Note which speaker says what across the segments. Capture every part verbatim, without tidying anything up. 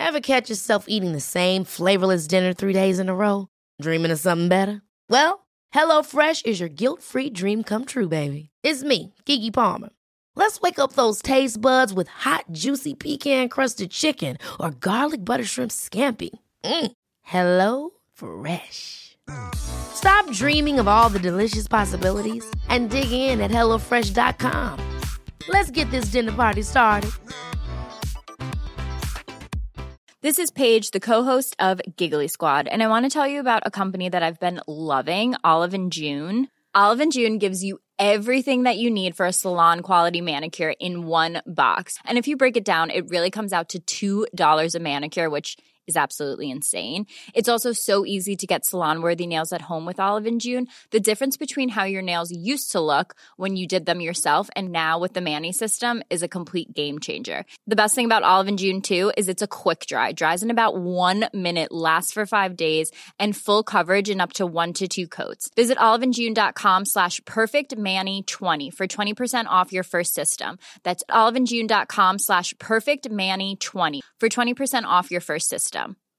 Speaker 1: Ever catch yourself eating the same flavorless dinner three days in a row? Dreaming of something better? Well, HelloFresh is your guilt-free dream come true, baby. It's me, Keke Palmer. Let's wake up those taste buds with hot, juicy pecan-crusted chicken or garlic butter shrimp scampi. Mm. Hello Fresh. Stop dreaming of all the delicious possibilities and dig in at hello fresh dot com. Let's get this dinner party started.
Speaker 2: This is Paige, the co-host of Giggly Squad, and I want to tell you about a company that I've been loving, Olive and June. Olive and June gives you everything that you need for a salon-quality manicure in one box. And if you break it down, it really comes out to two dollars a manicure, which is absolutely insane. It's also so easy to get salon-worthy nails at home with Olive and June. The difference between how your nails used to look when you did them yourself and now with the Mani system is a complete game changer. The best thing about Olive and June, too, is it's a quick dry. Dries in about one minute, lasts for five days, and full coverage in up to one to two coats. Visit oliveandjune.com slash perfectmani20 for twenty percent off your first system. That's oliveandjune.com slash perfectmani20 for twenty percent off your first system.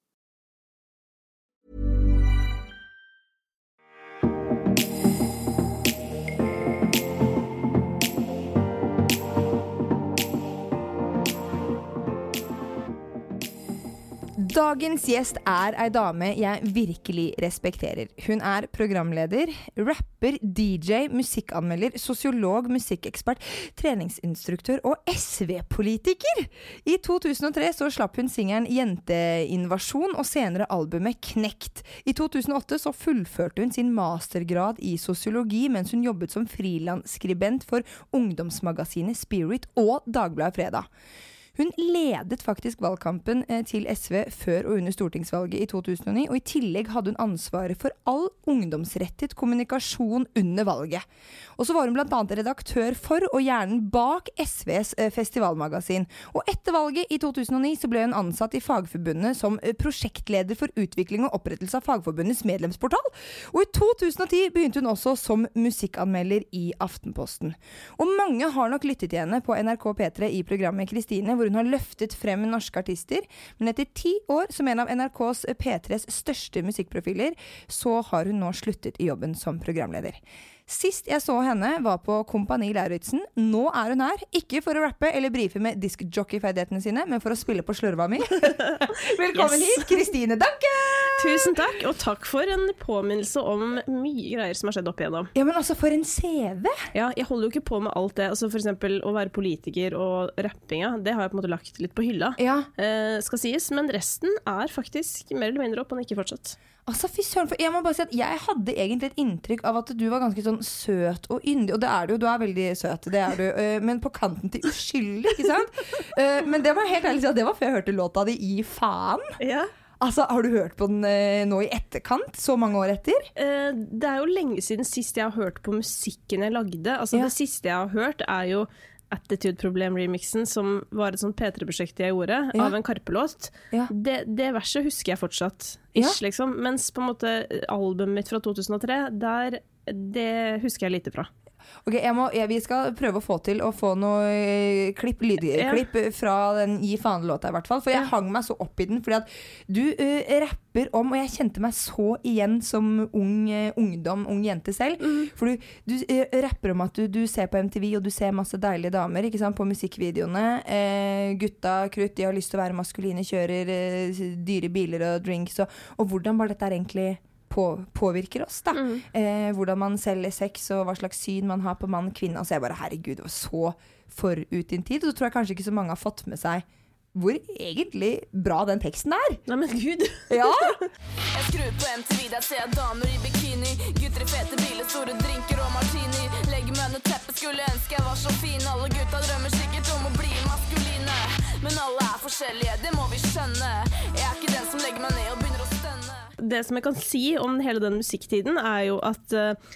Speaker 3: Dagens gjest er ei dame jeg virkelig respekterer. Hun er programleder, rapper, D J, musikkanmelder, sosiolog, musikkekspert, treningsinstruktør og S V-politiker. I to tusen og tre så slapp hun singelen Jenteinvasjon og senere albumet Knekt. I to tusen og åtte så fullførte hun sin mastergrad i sosiologi mens hun jobbet som frilansskribent for ungdomsmagasinet Spirit og Dagbladet Fredag. Hun ledet faktisk valgkampen til S V før og under stortingsvalget i to tusen og ni, og i tillegg hadde hun ansvaret for all ungdomsrettet kommunikasjon under valget. Og så var hun blant annet redaktør for og hjernen bak S Vs festivalmagasin. Og etter valget i to tusen og ni så ble hun ansatt i Fagforbundet som prosjektleder for utvikling og opprettelse av Fagforbundets medlemsportal. Og i to tusen og ti begynte hun også som musikkanmelder i Aftenposten. Og mange har nok lyttet til henne på N R K P tre i programmet Kristine, hvor hun har løftet frem norske artister, men etter ti år som en av N R K's P tres største musikkprofiler, så har hun nå sluttet i jobben som programleder. Sist jeg så henne var på Kompani Lauritzen. Nå er hun her, ikke for å rappe eller brife med diskjockey-ferdighetene sine, men for å spille på slurva mi. Velkommen yes. hit, Kristine Danke!
Speaker 4: Tusen takk, og takk for en påminnelse om mye greier som har skjedd opp igjennom.
Speaker 3: Ja, men altså for en C V!
Speaker 4: Ja, jeg holder jo ikke på med alt det. Altså for eksempel å være politiker og rappinga, det har jeg på en måte lagt litt på hylla.
Speaker 3: Ja.
Speaker 4: Eh, skal sies, men resten er faktisk mer eller mindre opp, og ikke fortsatt.
Speaker 3: Altså, fy søren, for jeg må bare si at jeg hadde egentlig et inntrykk av at du var ganske sånn søt og yndig, og det er du jo, du er veldig søt, det er du, men på kanten til uskyldig, ikke sant? Men det var helt ærlig å si at det var før jeg hørte låta di I Faen.
Speaker 4: Ja.
Speaker 3: Altså, har du hørt på den nå I etterkant, så mange år etter?
Speaker 4: Det er jo lenge siden sist jeg har hørt på musikken jeg lagde. Altså, ja. Det siste jeg har hørt er jo Attitude Problem-remixen, som var et sånt P tre-prosjekt jeg gjorde, ja. Av en Karpe-låt. Ja. Det, det verset husker jeg fortsatt, ish, ja. Liksom. Mens på en måte albumet mitt fra to tusen og tre, der, det husker jeg lite fra.
Speaker 3: Ok, jeg må, jeg, vi skal prøve å få til å få noe klipp, lydklipp ja. Fra den Gi faen-låta I hvert fall, for jeg ja. Hang meg så opp I den, fordi at du uh, rapper om, og jeg kjente meg så igjen som ung, uh, ungdom, ung jente selv, mm. for du, du uh, rapper om at du, du ser på M T V, og du ser masse deilige damer, ikke sant, på musikkvideoene, uh, gutta, krutt, de har lyst til å være maskuline, kjører uh, dyre biler og drinks, og, og hvordan var dette egentlig På, påvirker oss da mm. eh, hvordan man selger sex og hva slags syn man har på mann og kvinne, og så jeg bare, herregud, det var så forut I en tid, og så tror jeg kanskje ikke så mange har fått med seg hvor egentlig bra den teksten er.
Speaker 4: Nei, men gud.
Speaker 3: Ja.
Speaker 5: Jeg skrur på M T V, der ser jeg damer I bikini, gutter I fete biler, store drinker og martini, legger meg under teppet, skulle ønske jeg var så fin, alle gutta drømmer sikkert om å bli maskuline, men alle er forskjellige, det må vi skjønne, jeg er ikke den som legger meg ned og begynner å stønne.
Speaker 4: Det som jeg kan si om hele den musikktiden er jo at uh,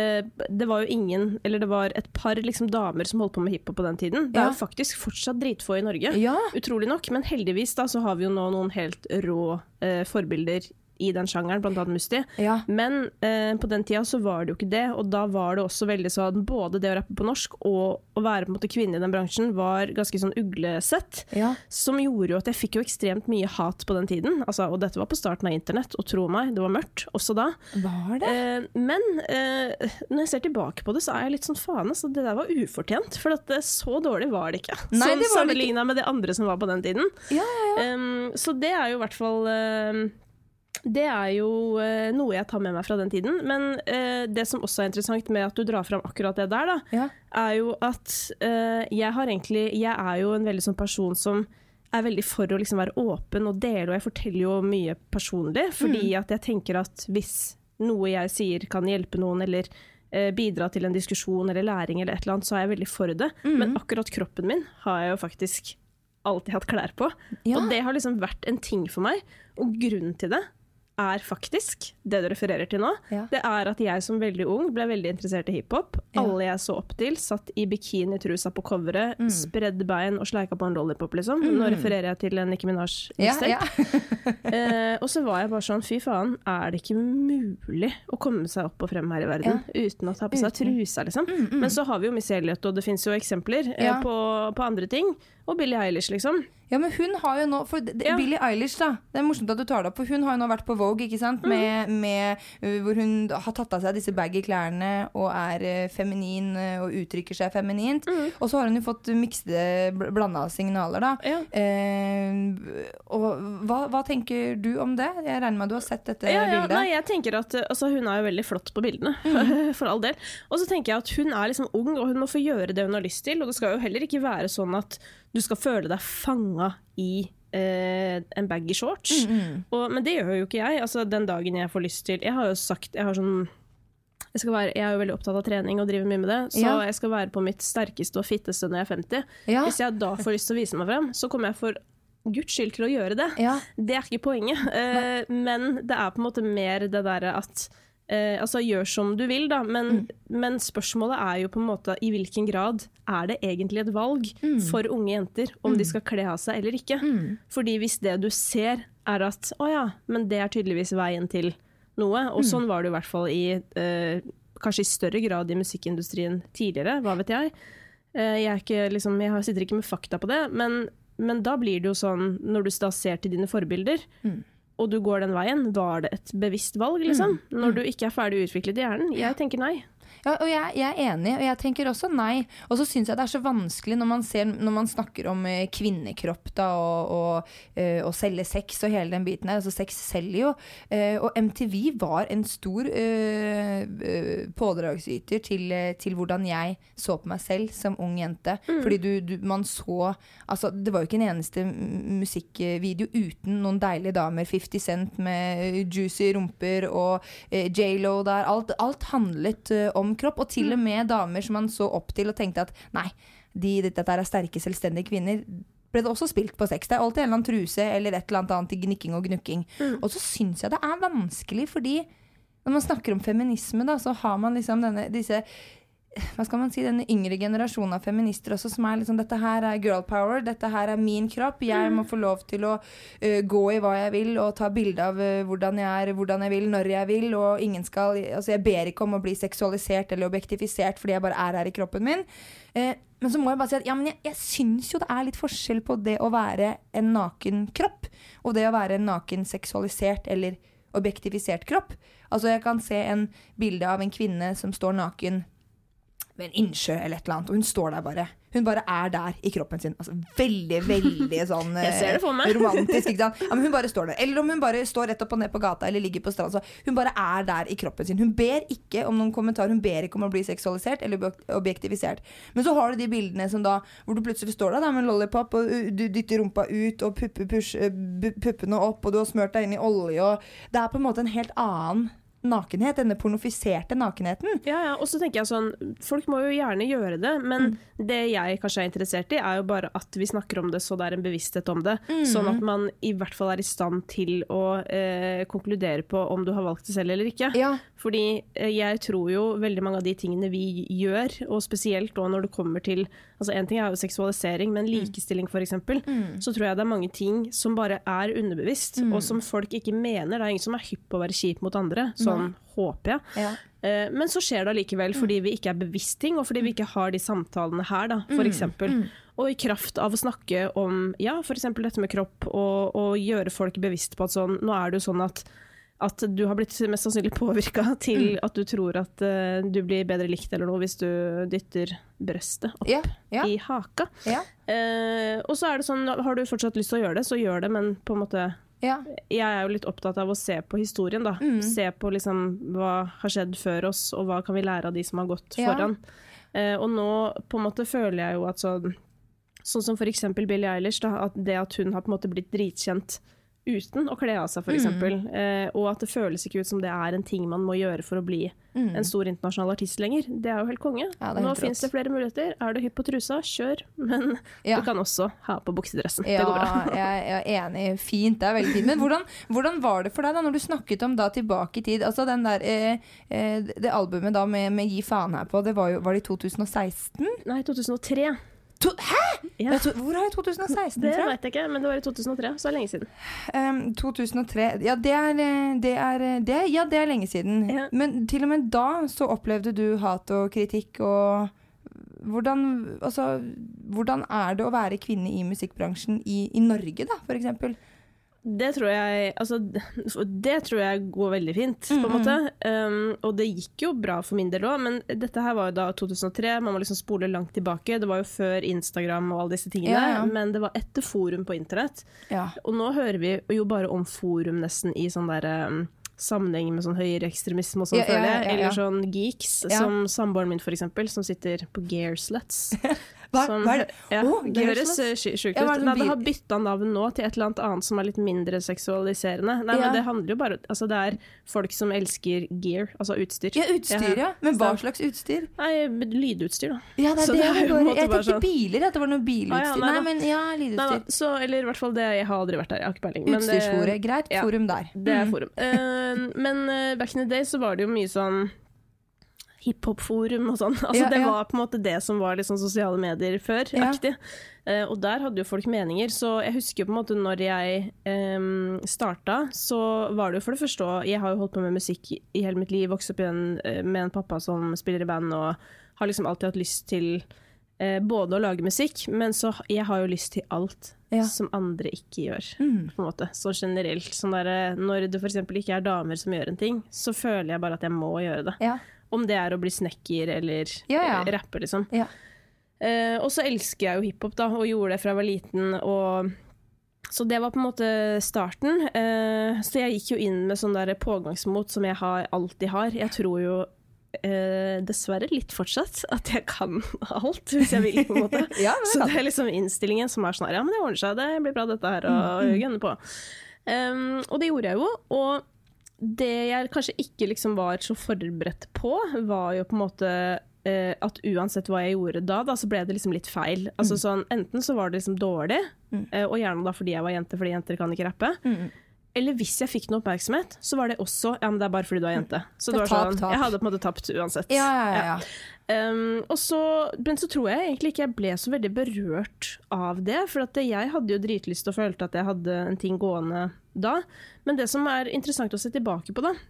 Speaker 4: det var jo ingen, eller det var et par liksom, damer som holdt på med hiphop på den tiden. Det er jo faktisk fortsatt dritfå I Norge,
Speaker 3: ja.
Speaker 4: Utrolig nok, men heldigvis da så har vi jo nå noen helt rå uh, forbilder i den sjangeren, blant annet Musti.
Speaker 3: Ja.
Speaker 4: Men eh, på den tida så var det jo ikke det, og da var det også veldig sånn, både det å rappe på norsk og å være på en måte kvinne i den bransjen var ganske sånn uglesett,
Speaker 3: Ja.
Speaker 4: som gjorde jo at jeg fikk jo ekstremt mye hat på den tiden, altså, og dette var på starten av internett, og tro meg, det var mørkt også da.
Speaker 3: Var det?
Speaker 4: Eh, men eh, når jeg ser tilbake på det, så er jeg litt sånn faen, altså, det der var ufortjent, for at det, så dårlig var det ikke.
Speaker 3: Nei,
Speaker 4: sånn
Speaker 3: det var det
Speaker 4: sammenlignet med det andre som var på den tiden.
Speaker 3: Ja, ja, ja.
Speaker 4: Um, så det er jo i hvert fall... Um, Det er jo uh, noe jeg tar med meg fra den tiden, men uh, det som også er interessant med at du drar fram akkurat det der, da,
Speaker 3: Ja.
Speaker 4: er jo at uh, jeg har egentlig, jeg er jo en veldig sånn person som er veldig for å liksom være åpen og dele, og jeg forteller jo mye personlig, fordi
Speaker 3: Mm.
Speaker 4: at jeg tenker at hvis noe jeg sier kan hjelpe noen, eller uh, bidra til en diskusjon eller læring eller et eller annet, så er jeg veldig for det.
Speaker 3: Mm.
Speaker 4: Men akkurat kroppen min har jeg jo faktisk alltid hatt klær på,
Speaker 3: Ja.
Speaker 4: og det har liksom vært en ting for meg, og grunnen til det er faktisk, det du refererer til nå,
Speaker 3: Ja.
Speaker 4: det er at jeg som veldig ung ble veldig interessert i hiphop.
Speaker 3: Ja.
Speaker 4: Alle jeg så opp til satt i bikini-trusa på coveret,
Speaker 3: Mm.
Speaker 4: spredd bein og sleika på en lollipop, liksom. Nå refererer jeg til en Nicki Minaj
Speaker 3: Ja,
Speaker 4: mixtape.
Speaker 3: ja.
Speaker 4: eh, og så var jeg bare sånn, fy faen, er det ikke mulig å komme seg opp og frem her i verden uten å ta på seg
Speaker 3: Uten.
Speaker 4: trusa, liksom?
Speaker 3: Mm, mm.
Speaker 4: Men så har vi jo Missy Elliott, og det finnes jo eksempler eh,
Speaker 3: Ja.
Speaker 4: på, på andre ting. Og Billie Eilish, liksom.
Speaker 3: Ja, men hun har jo nå, for det,
Speaker 4: Ja.
Speaker 3: Billie Eilish da, det er morsomt at du tar det opp, for hun har jo nå vært på Vogue, ikke sant, med, med uh, hvor hun har tatt av seg disse baggy klærne og er uh, feminin uh, og uttrykker seg feminint, og så har hun jo fått mikste bl- blanda signaler da.
Speaker 4: Ja.
Speaker 3: Eh, og hva, hva tenker du om det? Jeg regner med at du har sett dette
Speaker 4: Ja, ja,
Speaker 3: bildet.
Speaker 4: nei, jeg tenker at uh, altså, hun er jo veldig flott på bildene, for all del. Og så tenker jeg at hun er liksom ung, og hun må få gjøre det hun har lyst til, og det skal jo heller ikke være sånn at du skal føle deg fanga i eh, en baggy shorts. Og, men det gjør jo ikke jeg. Altså, den dagen jeg får lyst til... Jeg har jo sagt... Jeg, har sånn, jeg, skal være, jeg er jo veldig opptatt av trening og driver mye med det, så
Speaker 3: Ja.
Speaker 4: jeg skal være på mitt sterkeste og fitteste når jeg er femti.
Speaker 3: Ja.
Speaker 4: Hvis jeg da får lyst til å vise meg frem, så kommer jeg for Guds skyld til å gjøre det.
Speaker 3: Ja.
Speaker 4: Det er ikke poenget. Eh, men det er på en måte mer det der at eh, altså gjør som du vil da, men,
Speaker 3: Mm.
Speaker 4: men spørsmålet er jo på en måte i hvilken grad er det egentlig et valg
Speaker 3: Mm.
Speaker 4: for unge jenter om de skal kle av seg eller ikke. Fordi hvis det du ser er at, å ja, men det er tydeligvis veien til noe, og
Speaker 3: Mm.
Speaker 4: sånn var det i hvert fall i, eh, kanskje i større grad i musikkindustrien tidligere, hva vet jeg. Eh, jeg, er ikke, liksom, jeg har- sitter ikke med fakta på det, men, men da blir det jo sånn, når du da ser til dine forbilder, og du går den veien, var det et bevisst valg, liksom? Når du ikke er ferdig utviklet i hjernen? Jeg tenker nei.
Speaker 3: Ja, og jeg, jeg er enig, og jeg tenker også nei. Og så synes jeg det er så vanskelig når man, ser, når man snakker om eh, kvinnekropp da, og, og, eh, og selge sex og hele den biten her. Altså sex selger jo. Eh, og M T V var en stor eh, eh, pådragsyter til, eh, til hvordan jeg så på meg selv som ung jente. Fordi du, du, man så, altså det var jo ikke en eneste m- musikkvideo uten noen deilige damer. fifty Cent med juicy rumper og eh, J-Lo der. Alt, alt handlet eh, om kropp, og til og med damer som man så opp til og tenkte at nei, de, dette er sterke, selvstendige kvinner, ble det også spilt på sex. Det er alltid en eller annen truse eller et eller annet i gnikking og gnukking. Og så synes jeg det er vanskelig, fordi når man snakker om feminisme da, så har man liksom denne, disse hva skal man si, denne yngre generasjonen av feminister også, som er liksom, dette her er girl power, dette her er min kropp, jeg må få lov til å uh, gå i hva jeg vil, og ta bilde av uh, hvordan jeg er, hvordan jeg vil, når jeg vil, og ingen skal, altså jeg ber ikke om å bli seksualisert eller objektifisert, fordi jeg bare er her i kroppen min. Uh, men så må jeg bare si at, ja, men jeg, jeg synes jo det er litt forskjell på det å være en naken kropp, og det å være en naken seksualisert eller objektifisert kropp. Altså jeg kan se en bilde av en kvinne som står naken ved en innsjø eller et eller annet, og hun står der bare. Hun bare er der i kroppen sin. Altså veldig, veldig sånn
Speaker 4: Jeg ser det for meg.
Speaker 3: romantisk, ikke sant? Ja, men hun bare står der. Eller om hun bare står rett opp og ned på gata eller ligger på strand. Så hun bare er der i kroppen sin. Hun ber ikke om noen kommentar, hun ber ikke om å bli seksualisert eller objektivisert. Men så har du de bildene som da, hvor du plutselig står der da, med en lollipop, og uh, du dytter rumpa ut, og pupper push, uh, puppene opp, og du har smørt deg inn i olje, og det er på en måte en helt annen nakenhet, denne pornofiserte nakenheten.
Speaker 4: Ja, ja, og så tenker jeg sånn, folk må jo gjerne gjøre det, men
Speaker 3: Mm.
Speaker 4: det jeg kanskje er interessert i, er jo bare at vi snakker om det, så det er en bevissthet om det,
Speaker 3: Mm.
Speaker 4: sånn at man i hvert fall er i stand til å eh, konkludere på om du har valgt det selv eller ikke.
Speaker 3: Ja.
Speaker 4: Fordi eh, jeg tror jo veldig mange av de tingene vi gjør, og spesielt da når det kommer til altså en ting er jo seksualisering, men likestilling for eksempel, mm. så tror jeg det er mange ting som bare er underbevisst, mm. og som folk ikke mener. Det er ingen som er hypp på å være kjip mot andre, sånn mm. håper jeg. Ja. Uh, men så skjer det likevel fordi vi ikke er bevisst ting, og fordi vi ikke har de samtalene her, da, for eksempel. Mm. Og i kraft av å snakke om, ja, for eksempel dette med kropp, og, og gjøre folk bevisst på at sånn, nå er det jo sånn at at du har blitt mest sannsynlig påvirket til mm. at du tror at uh, du blir bedre likt eller noe hvis du dytter brøstet opp ja, ja. i haka. Ja. Uh, og så er det sånn, har du fortsatt lyst til å gjøre det, så gjør det, men på en måte, ja. jeg er jo litt opptatt av å se på historien da. Mm. Se på liksom hva har skjedd før oss, og hva kan vi lære av de som har gått ja. foran. Uh, og nå på en måte føler jeg jo at sånn, sånn som for eksempel Billie Eilish, da, at det at hun har på en måte blitt dritkjent uten å kle av seg, for eksempel. Mm. Eh, og at det føles ikke ut som det er en ting man må gjøre for å bli mm. en stor internasjonal artist lenger. Det er jo helt konge. Ja, Nå finnes det flere muligheter. Er du hypp på trusa? Kjør. Men ja. du kan også ha på buksedressen.
Speaker 3: Ja,
Speaker 4: det går bra.
Speaker 3: jeg, jeg er enig. Fint. Det er veldig fint. Men hvordan, hvordan var det for deg da, når du snakket om da tilbake i tid? Altså den der, eh, eh, det albumet da med, med Gi faen her på, det var jo, var det i to tusen og seksten?
Speaker 4: Nei, to tusen og tre.
Speaker 3: To, hæ? Ja. To, hvor har jeg to tusen og seksten
Speaker 4: det
Speaker 3: fra?
Speaker 4: Det vet jeg ikke, men det var i to tusen og tre, så er det lenge siden.
Speaker 3: Um, to tusen og tre, ja det er, det er, det er, ja, det er lenge siden. Ja. Men til og med da så opplevde du hat og kritikk, og hvordan, altså, hvordan er det å være kvinne i musikkbransjen i, i Norge da, for eksempel?
Speaker 4: Det tror jeg, altså, det tror jeg går veldig fint, på en måte. Um, og det gikk jo bra for min del også, men dette her var jo da to tusen og tre, man må liksom spole langt tilbake. Det var jo før Instagram og alle disse tingene, ja, ja. men det var etter forum på internett. Ja. Og nå hører vi jo bare om forum nesten i sånn der um, sammenheng med sånn høyreekstremisme og sånn, ja, føler jeg. Ja, ja, ja. Eller sånn geeks, ja. som samboeren min for eksempel, som sitter på Gear Sluts.
Speaker 3: Hva,
Speaker 4: som,
Speaker 3: hva er det?
Speaker 4: Ja,
Speaker 3: oh,
Speaker 4: det høres sjukt ut. Ja, det, det har byttet navn nå til et eller annet annet som er litt mindre seksualiserende. Nei, ja. men det handler jo bare, altså det er folk som elsker gear, altså utstyr.
Speaker 3: Ja, utstyr, ja. ja. Men hva slags utstyr?
Speaker 4: Nei, lydutstyr da.
Speaker 3: Ja, det er det, det er jeg går. Jeg tenkte sånn biler, at det var noe bilutstyr. Ah, ja, nei, nei, men ja, lydutstyr.
Speaker 4: Nei, så, eller i hvert fall det, jeg har aldri vært der, jeg har ikke peiling.
Speaker 3: Utstyrsforet, greit,
Speaker 4: ja,
Speaker 3: forum der.
Speaker 4: Det er forum. uh, men uh, back in the day så var det jo mye sånn hiphop-forum og sånn. Altså, ja, det var på en måte det som var liksom sosiale medier før-aktig. Ja. Uh, og der hadde jo folk meninger, så jeg husker på en måte når jeg um, startet, så var det jo for det første, jeg har jo holdt på med musikk i hele mitt liv, vokst opp igjen uh, med en pappa som spiller i band, og har liksom alltid hatt lyst til uh, både å lage musikk, men så jeg har jo lyst til alt ja. som andre ikke gjør, mm. på en måte. Så generelt, sånn der, når det for eksempel ikke er damer som gjør en ting, så føler jeg bare at jeg må gjøre det. Ja. Om det er å bli snekker eller ja, ja. rapper, liksom. Ja. Uh, og så elsker jeg jo hiphop, da, og gjorde det fra jeg var liten. Og så det var på en måte starten. Uh, så jeg gikk jo inn med sånn der pågangsmot som jeg har, alltid har. Jeg tror jo uh, dessverre litt fortsatt at jeg kan alt, hvis jeg vil, på en måte. ja, det så det er liksom innstillingen som er sånn her, ja, men det ordner seg, det blir bra dette her, og mm. gønne på. Um, og det gjorde jeg jo, og det jeg kanskje ikke liksom var så forberedt på, var jo på en måte eh, at uansett hva jeg gjorde da, da, så ble det liksom litt feil. Altså sånn, enten så var det liksom dårlig, mm. eh, og gjerne da fordi jeg var jente, fordi jenter kan ikke rappe. Mm. Eller hvis jeg fikk noe oppmerksomhet, så var det også, ja, men det er bare fordi du er jente. Så det var sånn, jeg hadde på en måte tapt uansett.
Speaker 3: Ja, ja, ja. ja.
Speaker 4: Um, og så, men så tror jeg egentlig ikke jeg ble så veldig berørt av det, for at det, jeg hadde jo dritlyst og følte at jeg hadde en ting gående da. Men det som er interessant å se tilbake på da,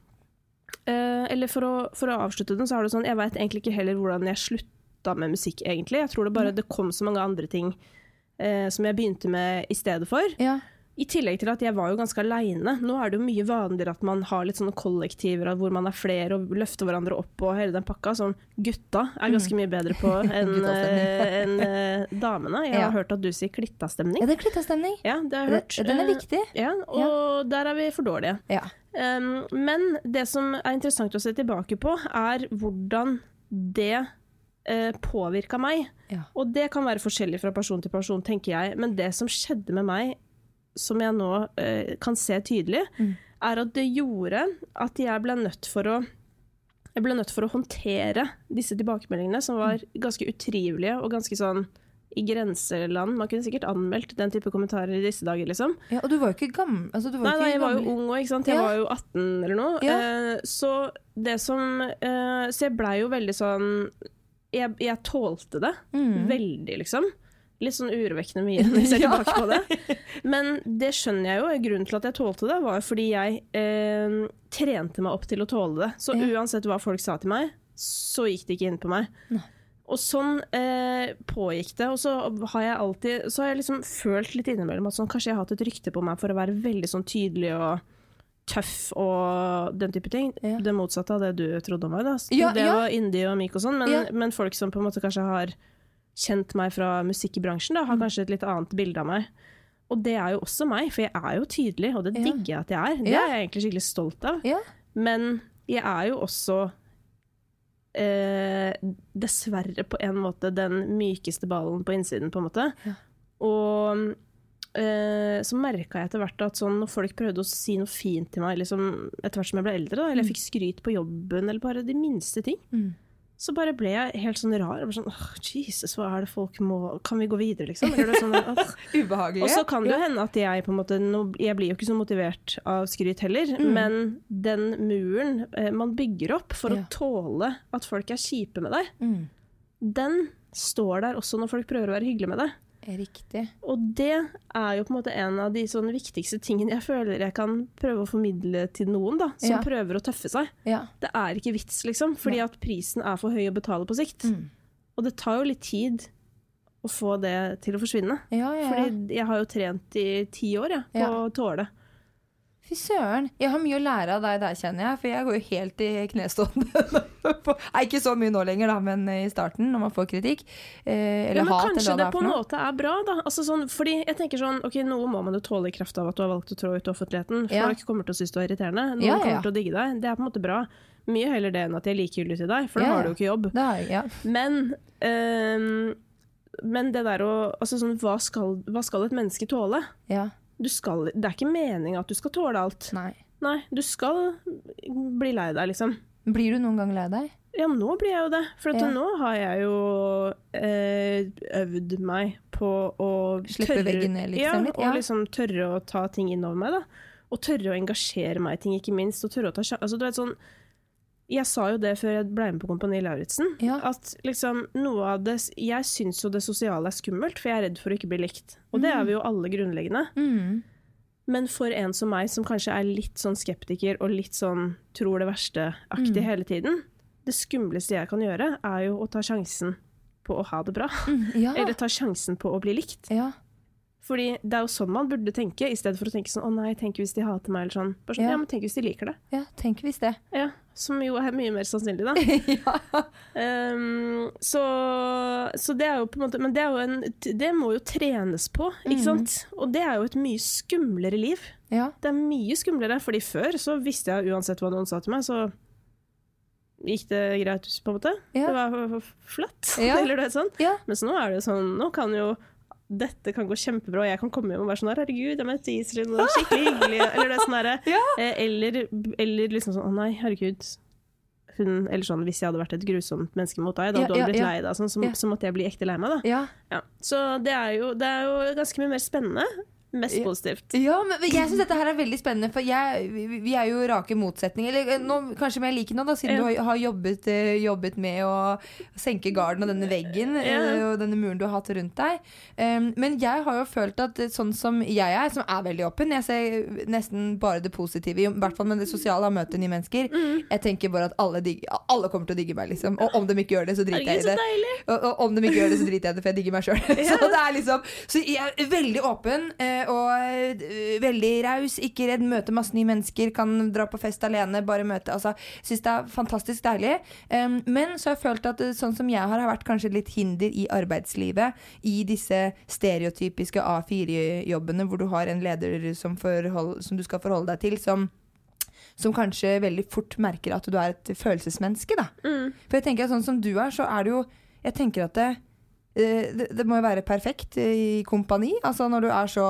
Speaker 4: uh, eller for å, for å avslutte den, så har det sånn, jeg vet egentlig ikke heller hvordan jeg slutta med musikk egentlig. Jeg tror det bare, det kom så mange andre ting uh, som jeg begynte med i stedet for. Ja. I tillegg til at jeg var jo ganske alene. Nå er det jo mye vanligere at man har litt sånne kollektiver hvor man er flere og løfter hverandre opp og hele den pakka, som gutta er ganske mye bedre på enn en, uh, damene. Jeg har ja. hørt at du sier klittastemning.
Speaker 3: Ja, det er klittastemning.
Speaker 4: Ja, det har jeg hørt.
Speaker 3: Den er viktig.
Speaker 4: Ja, og ja. der er vi for dårlige. Ja. Um, men det som er interessant å se tilbake på, er hvordan det uh, påvirket meg. Ja. Og det kan være forskjellig fra person til person, tenker jeg. Men det som skjedde med meg, som jeg nå uh, kan se tydelig, mm. er at det gjorde at jeg ble nødt for å jeg ble nødt for å håndtere disse tilbakemeldingene som var ganske utrivelige og ganske sånn i grenseland. Man kunne sikkert anmeldt den type kommentarer i disse dager, liksom.
Speaker 3: Ja, og du var jo ikke gammel. Altså, du var
Speaker 4: nei,
Speaker 3: ikke
Speaker 4: nei, jeg
Speaker 3: gammel.
Speaker 4: var jo ung også, ikke sant? Jeg ja. var jo atten eller noe. Ja. Uh, så det som uh, så jeg ble jo veldig sånn jeg, jeg tålte det mm. veldig, liksom. Litt sånn urovekkende mye når jeg ser tilbake på det. Men det skjønner jeg jo. Grunnen til at jeg tålte det var fordi jeg eh, trente meg opp til å tåle det. Så ja. Uansett hva folk sa til meg, så gikk det ikke inn på meg. Nei. Og sånn eh, pågikk det, og så har jeg alltid, så har jeg liksom følt litt innimellom at sånn, kanskje jeg har hatt et rykte på meg for å være veldig sånn tydelig og tøff og den type ting. Ja. Det motsatte av det du trodde om meg da. Ja, det ja. Var indie og myk og sånn, men, ja. Men folk som på en måte kanskje har kjent meg fra musikkbransjen da, har mm. kanskje et litt annet bilde av meg. Og det er jo også meg, for jeg er jo tydelig, og det ja. Digger jeg at jeg er. Det ja. Er jeg egentlig skikkelig stolt av. Ja. Men jeg er jo også Eh, dessverre på en måte den mykeste ballen på innsiden på en måte ja. Og eh, så merket jeg etter hvert at sånn, når folk prøvde å si noe fint til meg liksom, etter hvert som jeg ble eldre da, eller jeg fikk skryt på jobben eller bare de minste ting mm. så bare ble jeg helt sånn rar og bare sånn, oh, Jesus, hva er det folk må kan vi gå videre liksom eller det sånn, oh. Ubehagelig og så kan det jo ja. Hende at jeg på en måte jeg blir jo ikke så motivert av skryt heller mm. men den muren eh, man bygger opp for ja. Å tåle at folk er kjipe med deg mm. den står der også når folk prøver å være hyggelige med deg
Speaker 3: riktig
Speaker 4: og det er jo på en måte en av de sånn viktigste tingene jeg føler jeg kan prøve å formidle til noen da, som ja. Prøver å tøffe seg ja. Det er ikke vits liksom, fordi ja. At prisen er for høy å betale på sikt mm. og det tar jo litt tid å få det til å forsvinne
Speaker 3: ja, ja, ja.
Speaker 4: Fordi jeg har jo trent i ti år ja, på ja. Å tåle
Speaker 3: Fy søren, jeg har mye å lære av deg der, kjenner jeg, for jeg går jo helt i knestående. Nei, ikke så mye nå lenger da, men i starten, når man får kritikk. Eh, eller
Speaker 4: ja, men
Speaker 3: hat,
Speaker 4: kanskje
Speaker 3: eller
Speaker 4: det, det på en måte er bra da. Altså sånn, fordi jeg tenker sånn, ok, noe må man jo tåle i kraft av at du har valgt å trå ut i offentligheten. Folk ja. Kommer til å synes du er irriterende. Noen ja, ja. Kommer til å digge deg. Det er på en måte bra. Mye heller det enn at jeg liker likegyldig til deg, for da ja. Har du jo ikke jobb.
Speaker 3: Det er, ja.
Speaker 4: Men... Um, men det der å, altså sånn, hva skal, hva skal et menneske tåle? Ja. Du skal, det er ikke meningen at du skal tåle alt.
Speaker 3: Nei.
Speaker 4: Nei, du skal bli lei deg, liksom.
Speaker 3: Blir du noen gang lei deg?
Speaker 4: Ja, nå blir jeg jo det. For ja. Nå har jeg jo eh, øvd meg på å
Speaker 3: slippe tørre, veggene, liksom.
Speaker 4: Ja, og liksom tørre å ta ting innover meg, da. Og tørre å engasjere meg i ting, ikke minst. Og tørre å ta sjanser. Altså, du vet sånn, jeg sa jo det før jeg ble med på Kompani Lauritzen, ja. At liksom noe av det, jeg synes jo det sosiale er skummelt, for jeg er redd for å ikke bli likt. Og det er vi jo alle grunnleggende. Mm. Men for en som meg, som kanskje er litt sånn skeptiker, og litt sånn tror det verste-aktig mm. hele tiden, det skumleste jeg kan gjøre, er jo å ta sjansen på å ha det bra. Mm, ja. Eller ta sjansen på å bli likt. Ja. Fordi det er jo sånn man burde tenke, i stedet for å tenke sånn, å nei, tenk hvis de hater meg, eller sånn. Bare sånn, ja. Ja, men tenk hvis de liker det.
Speaker 3: Ja, tenk hvis det.
Speaker 4: Ja, som jo er mye mer sannsynlig, da. ja. um, så, så det er jo på en måte, men det er jo en, det må jo trenes på, ikke mm. sant? Og det er jo et mye skumlere liv. Ja. Det er mye skumlere, fordi før så visste jeg uansett hva noen sa til meg, så gikk det greit på en måte. Ja. Det var flatt, ja. Eller det er sånn. Ja. Men så nå er det jo sånn, nå kan jo dette kan gå kjempebra, og jeg kan komme hjem og være sånn her, herregud, jeg møtte Iselin, og det er skikkelig hyggelig, eller det er sånn her, ja. eller, eller liksom sånn, å nei, herregud, hun, eller sånn, hvis jeg hadde vært et grusomt menneske mot deg, da ja, hadde du ja, blitt ja. Lei deg, sånn, så, ja. Så måtte jeg bli ekte lei meg, da. Ja. Ja. Så det er, jo, det er jo ganske mye mer spennende, mest positivt.
Speaker 3: Ja, men jeg synes dette her er veldig spennende, for jeg, vi er jo rake motsetninger, eller nå, kanskje mer like nå da, siden ja. Du har jobbet, jobbet med å senke garden og denne veggen, ja. Og denne muren du har hatt rundt deg. Um, men jeg har jo følt at sånn som jeg er, som er veldig åpen, jeg ser nesten bare det positive, i hvert fall med det sosiale av møte nye mennesker, mm. jeg tenker bare at alle, digger, alle kommer til å digge meg, liksom. Og om de ikke gjør det, så driter jeg i det. Og, og om de ikke gjør det, så driter jeg i det, for jeg digger meg selv. Ja. Så det er liksom, så jeg er veldig åpen, uh, og veldig raus, ikke redd, møte masse nye mennesker, kan dra på fest alene, bare møte, altså, synes det er fantastisk deilig. Um, men så har jeg følt at sånn som jeg har, har vært kanskje litt hinder i arbeidslivet, i disse stereotypiske A fire-jobbene, hvor du har en leder som, forhold, som du skal forholde deg til, som som kanskje veldig fort merker at du er et følelsesmenneske, da. Mm. For jeg tenker at sånn som du er, så er det jo, jeg tenker at det Det, det må jo være perfekt i kompani, altså når du er så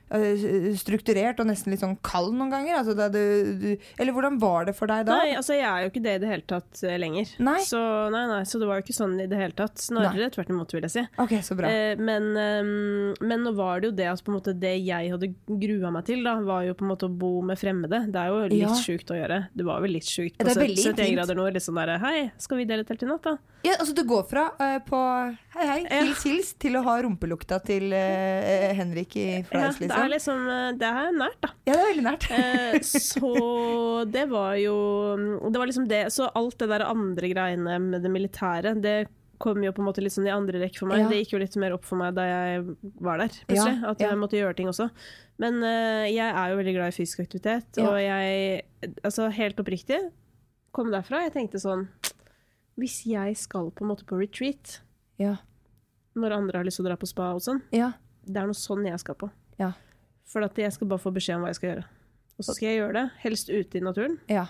Speaker 3: strukturert og nesten litt sånn kald noen ganger? Altså, da du, du, eller hvordan var det for deg da?
Speaker 4: Nei, altså jeg er jo ikke det i det hele tatt lenger.
Speaker 3: Nei?
Speaker 4: Så, nei, nei, så det var jo ikke sånn i det hele tatt. Snarere tvert imot, vil jeg si.
Speaker 3: Ok, så bra.
Speaker 4: Eh, men, um, men nå var det jo det at på en måte det jeg hadde grua meg til, da, var jo på en måte å bo med fremmede. Det er jo litt ja. sjukt å gjøre. Det var vel litt sjukt på syttién grader nord. Litt sånn der, hei, skal vi dele telt i natt da?
Speaker 3: Ja, altså du går fra uh, på hei, hei, hils, hils, til å ha rumpelukta til uh, Henrik i Fries, liksom.
Speaker 4: Ja, det er liksom, det er nært da.
Speaker 3: Ja, det er veldig nært.
Speaker 4: eh, så det var jo, det var liksom det, så alt det der andre greiene med det militære, det kom jo på en måte litt sånn i andre rekke for meg. Ja. Det gikk jo litt mer opp for meg da jeg var der, plutselig, ja, at jeg ja. måtte gjøre ting også. Men uh, jeg er jo veldig glad i fysisk aktivitet, ja. og jeg, altså helt oppriktig, kom derfra, jeg tenkte sånn, hvis jeg skal på en måte på retreat, ja. når andre har lyst til å dra på spa og sånn, ja. det er noe sånn jeg skal på. Ja. For at jeg skal bare få beskjed om hva jeg skal gjøre. Og så skal jeg gjøre det, helst ute i naturen. Ja.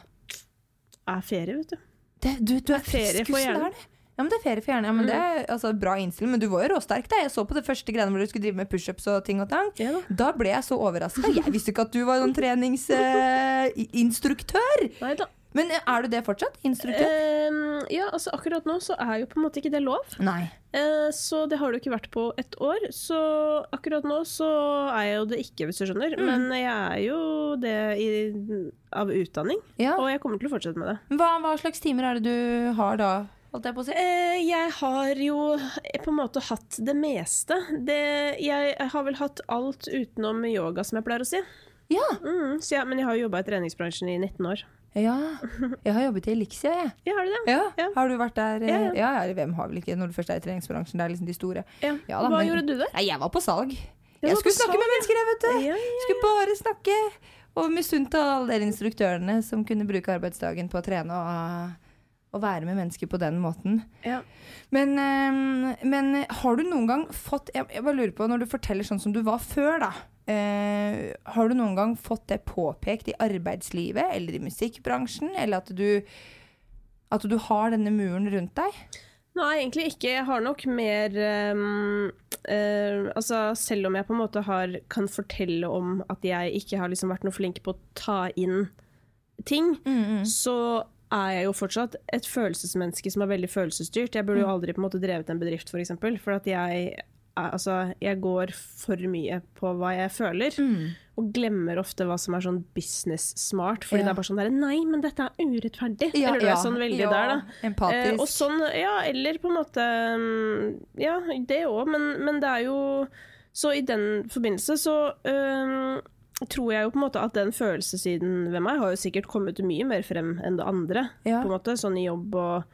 Speaker 4: Er ferie, vet du.
Speaker 3: Det, du, du er ferie for hjernen. Ja, men det er ferie for hjernen. Ja, men mm. det er altså, bra innstilling. Men du var jo råsterk da. Jeg så på det første greiene hvor du skulle drive med push-ups og ting og tang. Ja, da. da ble jeg så overrasket. Jeg visste ikke at du var noen treningsinstruktør. Uh, Nei da. Men er du det fortsatt, instruktør?
Speaker 4: Uh, ja, altså akkurat nå så er jo på en måte ikke det lov.
Speaker 3: Nei.
Speaker 4: Uh, så det har du ikke vært på et år. Så akkurat nå så er jeg jo det ikke, hvis du skjønner. Mm. Men jeg er jo det i, av utdanning, ja. og jeg kommer til å fortsette med det.
Speaker 3: Hva, hva slags timer er det du har da? Holdt jeg på å si?
Speaker 4: Uh, jeg har jo på en måte hatt det meste. Det, jeg har vel hatt alt utenom yoga, som jeg pleier å si.
Speaker 3: Ja.
Speaker 4: Mm, så ja, men jeg har jo jobbet i treningsbransjen i nitten år.
Speaker 3: Ja, jeg har jobbet i Elixia, jeg.
Speaker 4: Ja, har du det?
Speaker 3: Ja.
Speaker 4: Ja.
Speaker 3: Har du vært der?
Speaker 4: Ja, ja.
Speaker 3: ja, ja hvem har vel ikke når du først er i treningsbransjen? Det er liksom de store.
Speaker 4: Ja.
Speaker 3: Ja, da,
Speaker 4: Hva
Speaker 3: men,
Speaker 4: gjorde du der?
Speaker 3: Nei, jeg var på salg. Jeg,
Speaker 4: jeg
Speaker 3: skulle snakke
Speaker 4: salg,
Speaker 3: med mennesker, jeg, vet du.
Speaker 4: Ja, ja, ja.
Speaker 3: Skulle bare snakke. Og misunte alle dere instruktørene som kunne bruke arbeidsdagen på å trene og, og være med mennesker på den måten.
Speaker 4: Ja.
Speaker 3: Men, men har du noen gang fått, jeg, jeg bare lurer på, når du forteller sånn som du var før da, Uh, har du noen gang fått det påpekt i arbeidslivet eller i musikkbransjen, eller at du, at du har denne muren rundt deg?
Speaker 4: Nei, egentlig ikke. Jeg har nok mer um, uh, altså selv om jeg på en måte har, kan fortelle om at jeg ikke har liksom vært noe flink på å ta inn ting, mm-hmm. så er jeg jo fortsatt et følelsesmenneske som er veldig følelsesstyrt. Jeg burde jo aldri på en måte drevet en bedrift, for eksempel, for at jeg altså, jeg går for mye på hva jeg føler, mm. og glemmer ofte hva som er sånn business smart, fordi ja. det er bare sånn der, nei, men dette er urettferdig. Ja, eller det er ja. sånn veldig ja. der, da.
Speaker 3: Empatisk.
Speaker 4: Eh, og sånn, ja, eller på en måte, ja, det også, men, men det er jo, så i den forbindelse så øh, tror jeg jo på en måte at den følelsessiden ved meg har jo sikkert kommet mye mer frem enn det andre, ja. på en måte, sånn i jobb og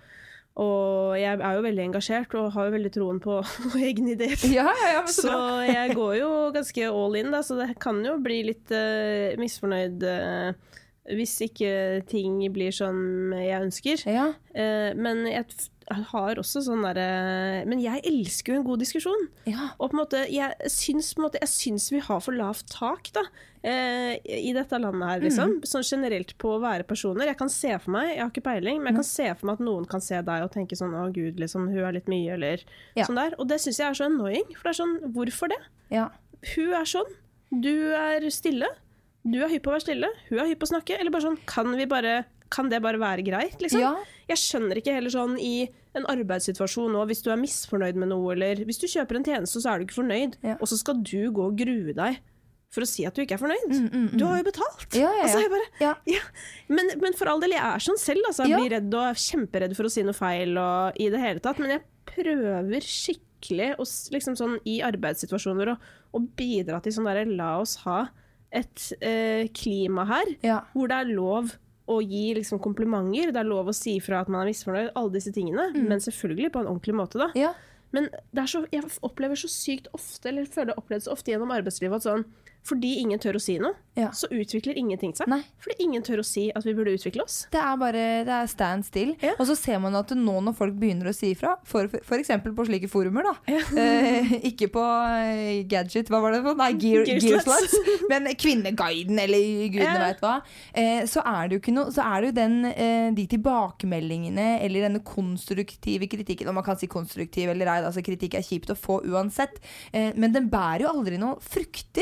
Speaker 4: Og jeg er jo veldig engasjert og har jo veldig troen på egne ideer.
Speaker 3: Ja, ja, ja, så,
Speaker 4: så jeg går jo ganske all in, da, så det kan jo bli litt uh, misfornøyd uh, hvis ikke ting blir som jeg ønsker. Ja. Uh, men jeg har også sånn der, uh, men jeg elsker jo en god diskusjon. Ja. Og på en måte, jeg syns, på en måte, jeg syns vi har for lavt tak da, uh, i dette landet her, liksom. Mm. Sånn generelt på å være personer. Jeg kan se for meg, jeg har ikke peiling, men jeg kan se for meg at noen kan se deg og tenke sånn, å Gud, liksom, hun er litt mye, eller ja. sånn der. Og det synes jeg er så annoying, for det er sånn, hvorfor det? Ja. Hun er sånn, du er stille, du er hypp på å være stille, hun er hypp på å snakke, eller bare sånn, kan vi bare, kan det bare være greit, liksom? Ja. Jeg skjønner ikke heller sånn i en arbeidssituasjon nå, hvis du er misfornøyd med noe, eller hvis du kjøper en tjeneste, så er du ikke fornøyd, ja. og så skal du gå og grue deg for å si at du ikke er fornøyd. Mm, mm, mm. Du har jo betalt. Ja, ja, ja. Altså, jeg bare, ja. Ja. Men, men for all del, jeg er sånn selv, altså, jeg blir redd og er kjemperedd for å si noe feil og i det hele tatt, men jeg prøver skikkelig og, liksom sånn, i arbeidssituasjoner å bidra til sånn der, la oss ha et eh, klima her, ja. hvor det er lov å gi liksom, komplimenter, det er lov å si fra at man er misfornøyd, alle disse tingene, mm. men selvfølgelig på en ordentlig måte da. Ja. Men det er så, jeg opplever så sykt ofte, eller føler jeg opplevd så ofte gjennom arbeidslivet, at sånn, fordi ingen tør å si noe, ja. så utvikler ingenting seg. Nei. Fordi ingen tør å si at vi burde utvikle oss.
Speaker 3: Det er bare, det er stand still. Ja. Og så ser man at nå når folk begynner å si ifra, for, for eksempel på slike forumer da, ja. eh, ikke på eh, Gadget, hva var det på? Nei, Gear, Gearsluts, men Kvinneguiden, eller gudene ja. vet hva. Eh, så er det jo ikke noe, så er det jo den, eh, de tilbakemeldingene, eller denne konstruktive kritikken, om man kan si konstruktiv eller ei, altså kritikk er kjipt å få uansett, eh, men den bærer jo aldri noe frukter.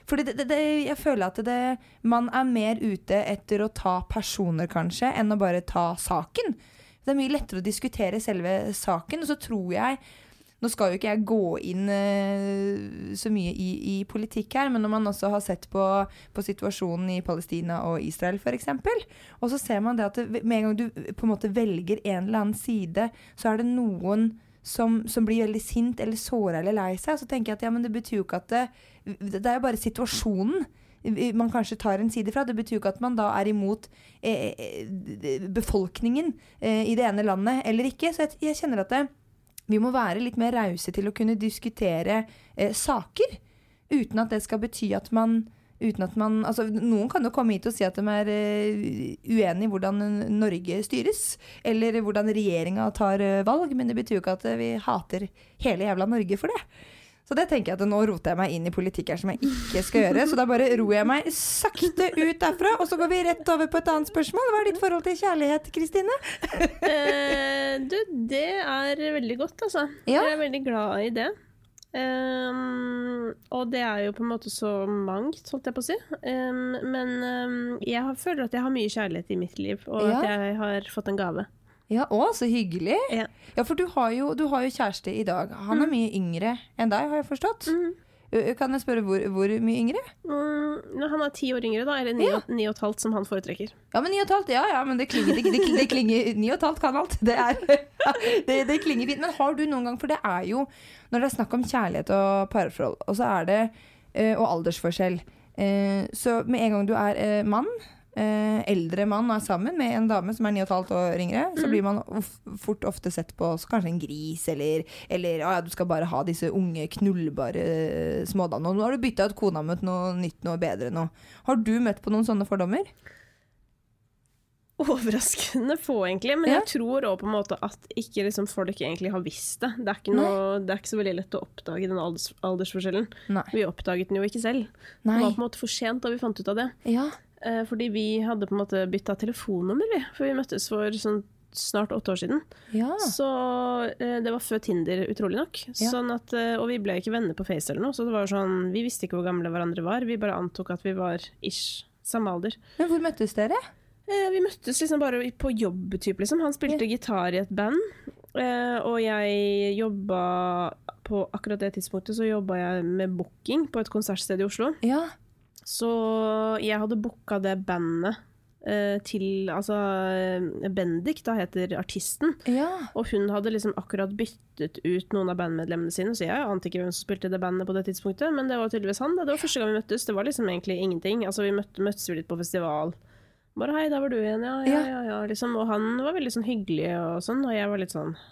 Speaker 3: For det, det, det, jeg føler at det, man er mer ute etter å ta personer kanskje, enn å bare ta saken. Det er mye lettere å diskutere selve saken, og så tror jeg, nå skal jo ikke jeg gå inn uh, så mye i, i politikk her, men når man også har sett på, på situasjonen i Palestina og Israel for eksempel, og så ser man det at det, med en gang du på en måte velger en eller annen side, så er det noen som, som blir veldig sint eller såret eller lei seg, så tenker jeg at ja, men det betyr jo ikke at det, det er jo bare situasjonen man kanskje tar en side fra. Det betyr jo ikke at man da er imot eh, befolkningen eh, i det ene landet eller ikke. Så jeg, jeg kjenner at det, vi må være litt mer rause til å kunne diskutere eh, saker, uten at det skal bety at man uten at man, altså noen kan jo komme hit og si at de er uh, uenige i hvordan Norge styres, eller hvordan regjeringen tar uh, valg, men det betyr jo ikke at uh, vi hater hele jævla Norge for det. Så det tenker jeg at nå roter jeg meg inn i politikk her som jeg ikke skal gjøre, så da bare roer jeg meg sakte ut derfra, og så går vi rett over på et annet spørsmål. Hva er ditt forhold til kjærlighet, Kristine?
Speaker 4: uh, du, det er veldig godt, altså. Ja. Jeg er veldig glad i det. Um, og det er jo på en måte så mangt, holdt jeg på å si. Um, men um, jeg har, føler at jeg har mye kjærlighet i mitt liv, og ja. At jeg har fått en gave.
Speaker 3: Ja, å, så hyggelig. Ja, ja for du har, jo, du har jo kjæreste i dag. Han er mm. mye yngre enn deg, har jeg forstått. Mm. Kan jeg spørre hvor, hvor mye yngre?
Speaker 4: Mm, han er ti år yngre da, eller ni, ja. ni og et halvt som han foretrekker.
Speaker 3: Ja, men ni og et halvt, ja, ja, men det klinger, det, det, det klinger, ni og et halvt kan alt. Det, er, det, det klinger fint. Men har du noen gang, for det er jo, når det er snakk om kjærlighet og parforhold, og så er det, og aldersforskjell, så med en gang du er mann, eldre mann og er sammen med en dame som er ni og et halvt år yngre, så blir man fort ofte sett på så kanskje en gris, eller, eller ja, du skal bare ha disse unge, knullbare smådannene. Og nå har du byttet ut kona mot noe nytt, noe bedre nå. Har du møtt på noen sånne fordommer?
Speaker 4: Overraskende få egentlig, men ja. Jeg tror også på en måte at ikke liksom folk egentlig har visst det. Det er ikke, noe, det er ikke så veldig lett å oppdage den alders, aldersforskjellen. Nei. Vi oppdaget den jo ikke selv. Nei. Det var på en måte for sent da vi fant ut av det. Ja. Fordi vi hadde på en måte byttet telefonnummer, vi, for vi møttes for sånn snart åtte år siden. Ja. Så det var før Tinder, utrolig nok. Ja. Sånn at, og vi ble ikke venner på Face eller noe, så det var sånn, vi visste ikke hvor gamle hverandre var. Vi bare antok at vi var ish, samme alder.
Speaker 3: Men hvor møttes dere?
Speaker 4: Vi møttes liksom bare på jobb-typ, liksom. Han spilte ja. Gitar i et band, og jeg jobbet på akkurat det tidspunktet, så jobbet jeg med booking på et konsertsted i Oslo. Ja. Så jeg hadde booket det bandet eh, til, altså Bendik, da heter artisten. Ja. Og hun hadde liksom akkurat byttet ut noen av bandmedlemmene sine, så jeg ante ikke hvem som spilte det bandet på det tidspunktet, men det var tydeligvis han. Da. Det var første gang vi møttes, det var liksom egentlig ingenting. Altså vi møtte, møttes vi litt på festival. Bare hei, der var du igjen, ja, ja, ja, ja liksom. Og han var veldig sånn hyggelig og sånn, og jeg var litt sånn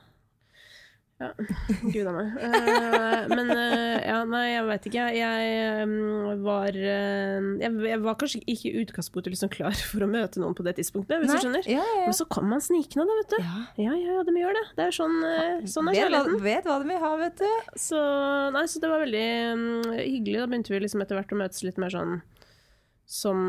Speaker 4: ja, gud av meg. Uh, men uh, ja, nei, jeg vet ikke. Jeg um, var uh, jeg, jeg var kanskje ikke i utgangspunktet liksom klar for å møte noen på det tidspunktet, hvis nei, du skjønner. Ja, ja. Men så kan man snikne da, vet du. Ja, ja, ja, ja de gjør det. Det er sånn, uh, sånn er kjærligheten.
Speaker 3: Vet hva de vil ha, vet du.
Speaker 4: Så, nei, så det var veldig um, hyggelig. Da begynte vi liksom etter hvert å møtes litt mer sånn som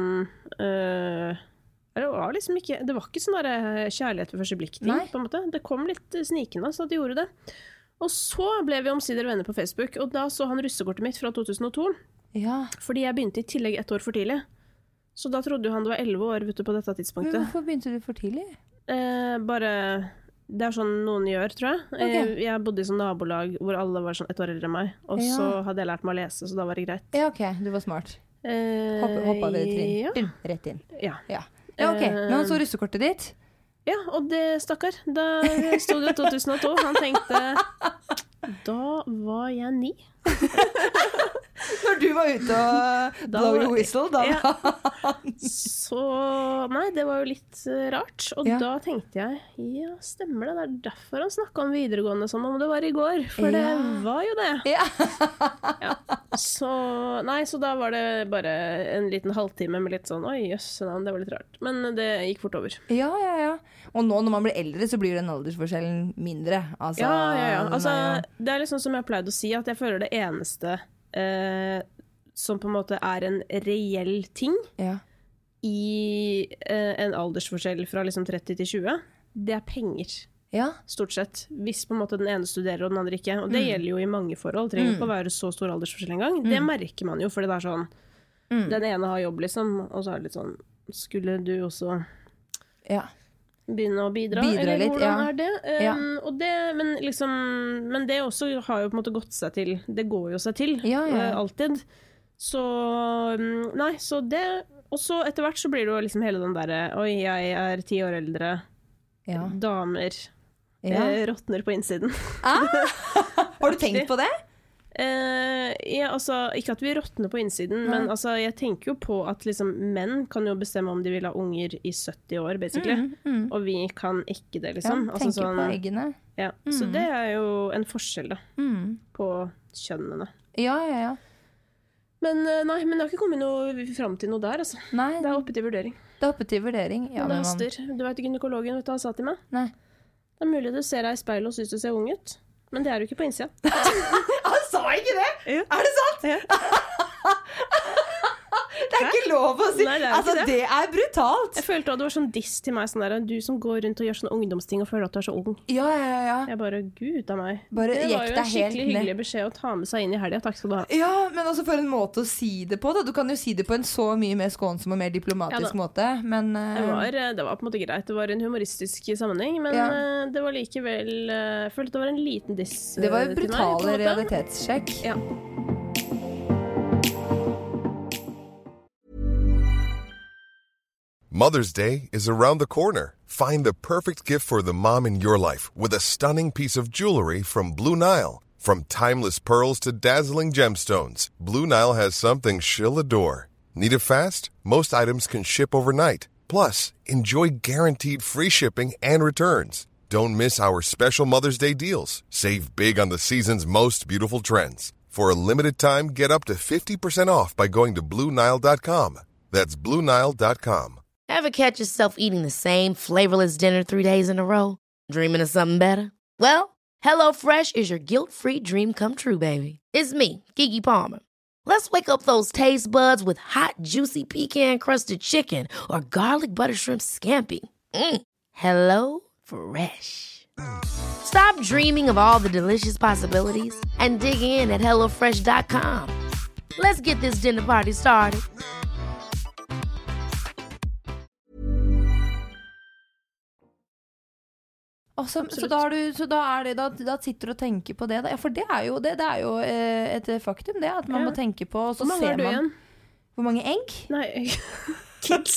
Speaker 4: uh, det var liksom ikke, det var ikke sånn der kjærlighet ved første blikk-ting, på en måte. Det kom litt snikende, så det gjorde det. Og så ble vi omsider venner på Facebook, og da så han russekortet mitt fra to tusen og to. Ja. Fordi jeg begynte i tillegg ett år for tidlig. Så da trodde han det var elleve år, vet du, på dette tidspunktet.
Speaker 3: Men hvorfor begynte du for tidlig?
Speaker 4: Eh, bare, det er sånn noen gjør, tror jeg. Okay. Jeg, jeg bodde i sånn nabolag hvor alle var sånn ett år eldre enn meg, og ja. Så hadde jeg lært meg å lese, så da var det greit.
Speaker 3: Ja, ok, du var smart. Eh, Hopp, hoppa det trinn, ja. Rett inn. Ja. Ja. Ja, ok. Men han så russekortet ditt?
Speaker 4: Ja, og det, stakkar, da stod det to tusen og to. Han tenkte, da var jeg ni.
Speaker 3: Når du var ute og blow your whistle, da
Speaker 4: ja. Så, nei, det var jo litt rart. Og ja. Da tenkte jeg, ja, stemmer det, det er derfor han snakket om videregående som om det var i går. For ja. Det var jo det. Ja. Ja. Så, nei, så da var det bare en liten halvtime med litt sånn, oi, jøsse navn, det var litt rart. Men det gikk fort over.
Speaker 3: Ja, ja, ja. Og nå når man blir eldre, så blir den aldersforskjellen mindre. Altså,
Speaker 4: ja, ja, ja. Altså, det er liksom som jeg pleide å si, at jeg føler det eneste Eh, som på en måte er en reell ting ja. I eh, en aldersforskjell fra liksom tretti til tjue, det er penger ja. Stort sett, hvis på en måte den ene studerer og den andre ikke, og det mm. gjelder jo i mange forhold, det trenger ikke mm. å være så stor aldersforskjell en gang, mm. det merker man jo, fordi det er sånn mm. den ene har jobb liksom, og så er det litt sånn, skulle du også
Speaker 3: ja.
Speaker 4: begynne å bidra,
Speaker 3: bidra
Speaker 4: eller
Speaker 3: litt,
Speaker 4: hvordan
Speaker 3: ja.
Speaker 4: er det? Um,
Speaker 3: ja.
Speaker 4: og det men, liksom, men det også har jo på en måte gått seg til, det går jo seg til,
Speaker 3: ja, ja.
Speaker 4: uh, alltid. Så, um, nei, så det, og så etter hvert så blir det jo liksom hele den der, oi, jeg er ti år eldre, ja. damer, ja. Eh, råtner på innsiden.
Speaker 3: Ah! Har du tenkt på det?
Speaker 4: Uh, ja, altså, ikke at vi råtner på innsiden, ja. men altså, jeg tenker jo på at liksom, menn kan jo bestemme om de vil ha unger i sytti år, basically. Mm, mm. Og vi kan ikke det, liksom.
Speaker 3: Ja,
Speaker 4: altså,
Speaker 3: tenker
Speaker 4: sånn,
Speaker 3: på eggene.
Speaker 4: Ja, mm. Så det er jo en forskjell, da, mm. på kjønnene.
Speaker 3: Ja, ja, ja.
Speaker 4: Men nei, men det har ikke kommet noe frem til noe der, altså.
Speaker 3: Nei.
Speaker 4: Det er oppe til vurdering.
Speaker 3: Det er oppe til vurdering, ja.
Speaker 4: Men det haster. Man... Du vet gynekologen, vet du hva han sa til meg?
Speaker 3: Nei.
Speaker 4: Det er mulig du ser deg i speilet og synes du ser ung ut, men det er du ikke på innsida.
Speaker 3: Han sa ikke det? Ja. Er det sant?
Speaker 4: Ja.
Speaker 3: Det er ikke lov å si.
Speaker 4: Nei, det er
Speaker 3: altså,
Speaker 4: det.
Speaker 3: det er brutalt.
Speaker 4: Jeg følte at det var sånn diss til meg, sånn der, du som går rundt og gjør sånne ungdomsting og føler at du er så ung.
Speaker 3: Ja, ja, ja.
Speaker 4: Jeg bare, gud av meg.
Speaker 3: Bare
Speaker 4: det var jo en skikkelig
Speaker 3: hyggelig
Speaker 4: ned. beskjed å ta med seg inn i helgen. Takk skal du ha.
Speaker 3: Ja, men også for en måte å si det på, da. Du kan jo si det på en så mye mer skånsom og mer diplomatisk ja, måte, men... Uh...
Speaker 4: Det, var, det var på en måte greit. Det var en humoristisk sammenheng, men ja. uh, det var likevel... Uh, jeg følte det var en liten diss uh,
Speaker 3: det var en brutale realitetssjekk.
Speaker 4: Ja.
Speaker 6: Mother's Day is around the corner. Find the perfect gift for the mom in your life with a stunning piece of jewelry from Blue Nile. From timeless pearls to dazzling gemstones, Blue Nile has something she'll adore. Need it fast? Most items can ship overnight. Plus, enjoy guaranteed free shipping and returns. Don't miss our special Mother's Day deals. Save big on the season's most beautiful trends. For a limited time, get up to fifty percent off by going to Blue Nile dot com. That's Blue Nile dot com.
Speaker 1: Ever catch yourself eating the same flavorless dinner three days in a row? Dreaming of something better? Well, HelloFresh is your guilt-free dream come true, baby. It's me, Keke Palmer. Let's wake up those taste buds with hot, juicy pecan-crusted chicken or garlic butter shrimp scampi. Mm. Hello Fresh. Stop dreaming of all the delicious possibilities and dig in at hello fresh dot com. Let's get this dinner party started.
Speaker 3: Så, så, da du, så da, er det, da, da sitter du og tenker på det da. Ja, for det er jo, det, det er jo eh, et faktum det, at man ja. må tenke på og så
Speaker 4: Hvor mange
Speaker 3: ser
Speaker 4: er du
Speaker 3: man,
Speaker 4: igjen?
Speaker 3: Hvor mange egg?
Speaker 4: Nei, kids.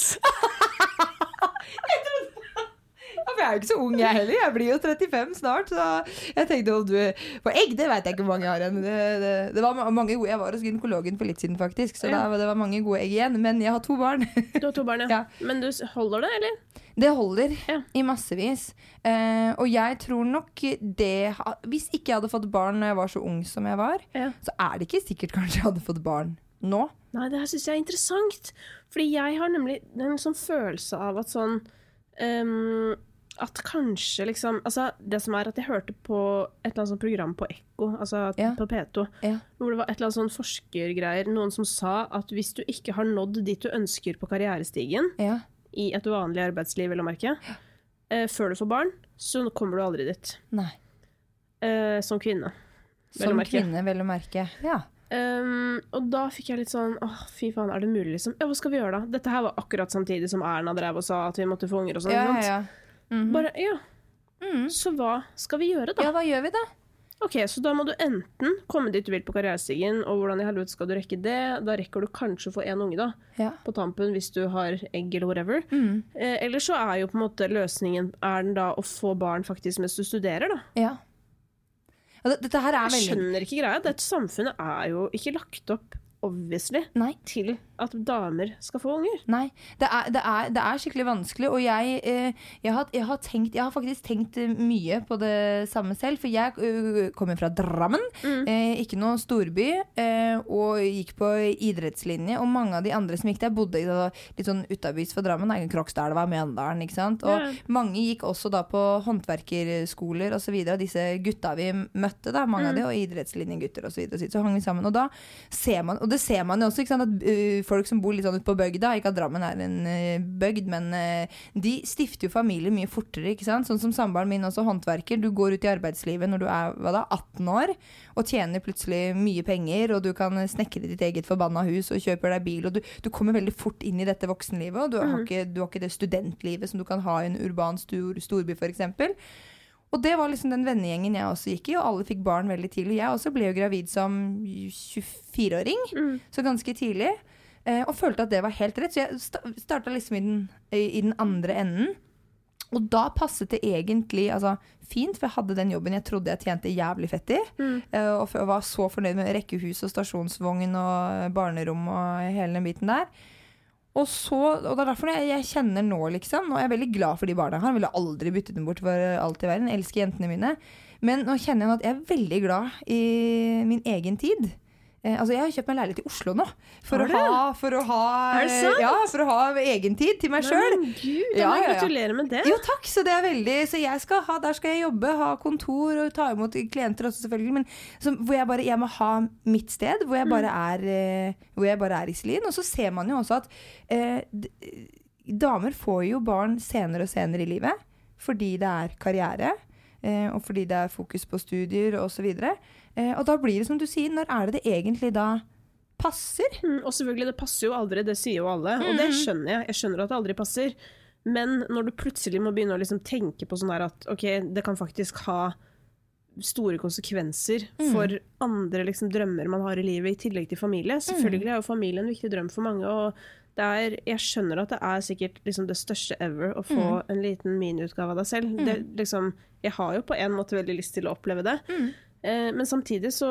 Speaker 3: Jeg trodde ja, jeg er jo ikke så ung jeg heller. Jeg blir jo trettifem snart, så jeg tenkte om du på egg, det vet jeg ikke hvor mange jeg har igjen. Det, det, det var mange gode. Jeg var hos gynekologen for litt siden faktisk, så ja. det, det var mange gode egg igjen, men jeg har to barn.
Speaker 4: Du har to barn, ja. ja. Men du holder det, eller?
Speaker 3: Det holder
Speaker 4: ja.
Speaker 3: i massevis. Uh, og jeg tror nok det hvis ikke jeg hadde fått barn når jeg var så ung som jeg var, ja. så er det ikke sikkert kanskje jeg hadde fått barn nå.
Speaker 4: Nei, det her synes jeg er interessant. Fordi jeg har nemlig en sånn følelse av at sånn um, at kanskje liksom altså det som er at jeg hørte på et eller annet sånt program på Ekko, altså ja. på P to, ja. hvor det var et eller annet sånn forskergreier, noen som sa at hvis du ikke har nådd dit du ønsker på karrierestigen, ja. i et vanlig arbeidsliv, vil jeg merke, ja. eh, før du får barn, så kommer du aldri dit.
Speaker 3: Nei.
Speaker 4: Eh, som kvinne.
Speaker 3: Som kvinne, vel å merke, ja.
Speaker 4: Um, og da fikk jeg litt sånn, åh, fy faen, er det mulig liksom? Ja, hva skal vi gjøre da? Dette her var akkurat samtidig som Erna drev og sa at vi måtte få unger og sånn.
Speaker 3: Ja, ja, ja. Mm-hmm.
Speaker 4: Bare, ja. Mm. Så hva skal vi gjøre da?
Speaker 3: Ja, hva gjør vi da?
Speaker 4: Ok, så da må du enten komme dit du vil på karrierestigen, og hvordan i helvete skal du rekke det? Da rekker du kanskje å få en unge da, ja. på tampen hvis du har egg eller whatever. Mm. Eh, eller så er jo på en måte løsningen, er den da å få barn faktisk mens du studerer da?
Speaker 3: Ja. Dette her er veldig...
Speaker 4: Jeg skjønner ikke greia. Dette samfunnet er jo ikke lagt opp, obviously,
Speaker 3: Nei.
Speaker 4: til at damer skal få unger.
Speaker 3: Nei, det er, det er, det er skikkelig vanskelig, og jeg, eh, jeg, har, jeg, har tenkt, jeg har faktisk tenkt mye på det samme selv, for jeg uh, kommer fra Drammen, mm. eh, ikke noen storby, eh, og gikk på idrettslinje, og mange av de andre som gikk der bodde i da, litt sånn utabys for Drammen, Krokstadelva, Mjøndalen, ikke sant? Og yeah. mange gikk også da på håndverkerskoler og så videre, og disse gutta vi møtte da, mange mm. av de, og idrettslinjegutter og så videre, så hang vi sammen, og da ser man, og det ser man jo også, ikke sant, at uh, folk som bor litt sånn ut på bøgda, ikke at Drammen er en uh, bøgd, men uh, de stifter jo familie mye fortere, ikke sant? Sånn som samboeren min også, håndverker. Du går ut i arbeidslivet når du er, hva da, atten år, og tjener plutselig mye penger, og du kan snekre ditt eget forbanna hus og kjøper deg bil, og du, du kommer veldig fort inn i dette voksenlivet, og du, mm. har, ikke, du har ikke det studentlivet som du kan ha i en urban stor, storby, for eksempel. Og det var liksom den vennegjengen jeg også gikk i, og alle fikk barn veldig tidlig. Jeg også ble jo gravid som tjuefire-åring, mm. så ganske tidlig, eh, og følte at det var helt rett. Så jeg startet liksom i den, i den andre enden. Og da passet det egentlig altså, fint, for jeg hadde den jobben jeg trodde jeg tjente jævlig fett i, mm. eh, og jeg var så fornøyd med rekkehus og stasjonsvogn og barnerom og hele den biten der. Og, så, og det er derfor jeg, jeg kjenner nå, liksom. Nå er jeg veldig glad for de barna her. Jeg ville aldri byttet dem bort for alt i verden. Jeg elsker jentene mine. Men nå kjenner jeg at jeg er veldig glad i min egen tid. Eh, altså, jeg har kjøpt meg leilighet i Oslo nå. For, å ha, for, å ha,
Speaker 4: er det sant?
Speaker 3: Ja, for å ha egen tid til meg selv.
Speaker 4: Men Gud, ja, ja, ja. Gratulerer med det.
Speaker 3: Jo, takk. Så det er veldig... Så jeg skal ha, der skal jeg jobbe, ha kontor og ta imot klienter også selvfølgelig. Men så, hvor jeg bare, jeg må ha mitt sted, hvor jeg bare er, eh, hvor jeg bare er Iselin. Og så ser man jo også at eh, damer får jo barn senere og senere i livet, fordi det er karriere, eh, og fordi det er fokus på studier og så videre. Eh, og da blir det som du sier, når er det det egentlig da passer?
Speaker 4: Mm, og selvfølgelig, det passer jo aldri, det sier jo alle, mm. og det skjønner jeg. Jeg skjønner at det aldri passer. Men når du plutselig må begynne å liksom tenke på sånn der at ok, det kan faktisk ha store konsekvenser mm. for andre liksom, drømmer man har i livet i tillegg til familie. Selvfølgelig er jo familie en viktig drøm for mange, og det er, jeg skjønner at det er sikkert liksom, det største ever å få mm. en liten miniutgave av deg selv. Mm. Det, liksom, jeg har jo på en måte veldig lyst til å oppleve det. Mm. Men samtidig så,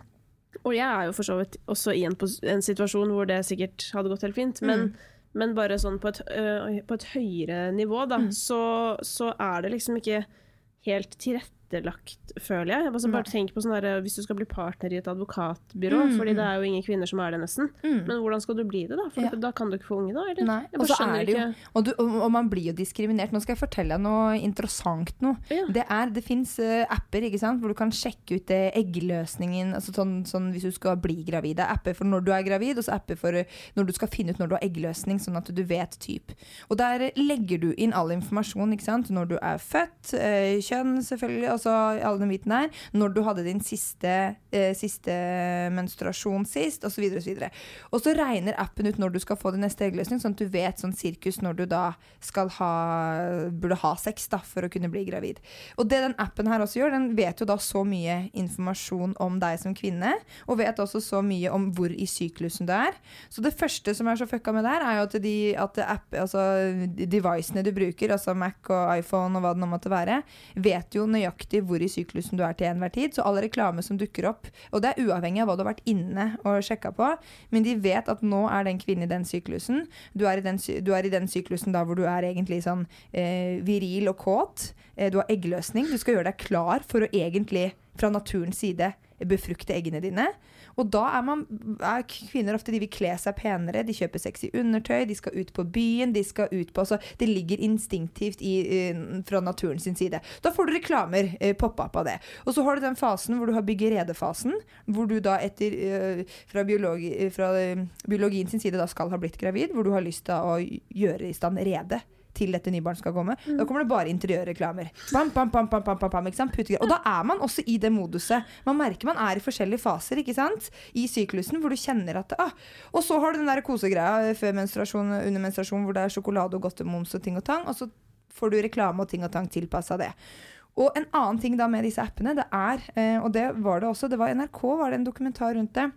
Speaker 4: og jeg er jo for så vidt også i en, en situasjon hvor det sikkert hadde gått helt fint, men, mm. men bare sånn på et, uh, på et høyere nivå da, mm. så, så er det liksom ikke helt tilrettelagt, føler jeg. Altså bare tenk på sånn der, hvis du skal bli partner i et advokatbyrå, mm. fordi det er jo ingen kvinner som er det nesten. Mm. Men hvordan skal du bli det da? For ja. Da kan du ikke få unge da, eller?
Speaker 3: Nei, og så er det jo, og, du, og, og man blir jo diskriminert. Nå skal jeg fortelle deg noe interessant nå. Ja. Det er, det finnes uh, apper, ikke sant, hvor du kan sjekke ut uh, eggløsningen, altså sånn, sånn hvis du skal bli gravid. Det er apper for når du er gravid, og så apper for uh, når du skal finne ut når du har eggløsning, sånn at du vet typ. Og der uh, legger du inn all informasjon, ikke sant, når du er født, uh, kjønn selvfølgelig, og så alle den biten her, når du hadde din siste, eh, siste menstruasjon sist, og så videre og så videre. Og så regner appen ut når du skal få din neste eggløsning, sånn at du vet sånn sirkus når du da skal ha, burde ha sex da, for å kunne bli gravid. Og det den appen her også gjør, den vet jo da så mye informasjon om deg som kvinne, og vet også så mye om hvor i syklusen du er. Så det første som er så fucka med der, er jo at de, at app, altså devicene du bruker, altså Mac og iPhone og hva det nå måtte være, vet jo nøyaktig hvor i syklusen du er til enhver tid, så all reklame som dukker opp, og det er uavhengig av hva du har vært inne og sjekket på, men de vet at nå er den kvinnen i den syklusen, du er i den, du er i den syklusen da hvor du er egentlig sånn eh, viril og kåt, eh, du har eggløsning, du skal gjøre deg klar for å egentlig fra naturens side befrukte eggene dine, og da er, man, er kvinner ofte de vil kle seg penere, de kjøper sexy undertøy, de skal ut på byen, de skal ut på, altså det ligger instinktivt i, fra naturen sin side. Da får du reklamer eh, poppe opp av det. Og så har du den fasen hvor du har byggeredefasen, hvor du da etter, eh, fra, biologi, fra eh, biologien sin side da skal ha blitt gravid, hvor du har lyst til å gjøre i stand rede til dette nybarn skal komme. Mm. Da kommer det bare interiørreklamer. Bam, bam, bam, bam, bam, bam, bam, ikke sant? Og da er man også i det moduset. Man merker man er i forskjellige faser, ikke sant? I syklusen, hvor du kjenner at ah. Og så har du den der kosegreia før menstruasjon, under menstruasjon, hvor det er sjokolade og godtemums og ting og tang, og så får du reklame og ting og tang tilpasset det. Og en annen ting da med disse appene, det er, og det var det også, det var N R K, var det en dokumentar rundt det,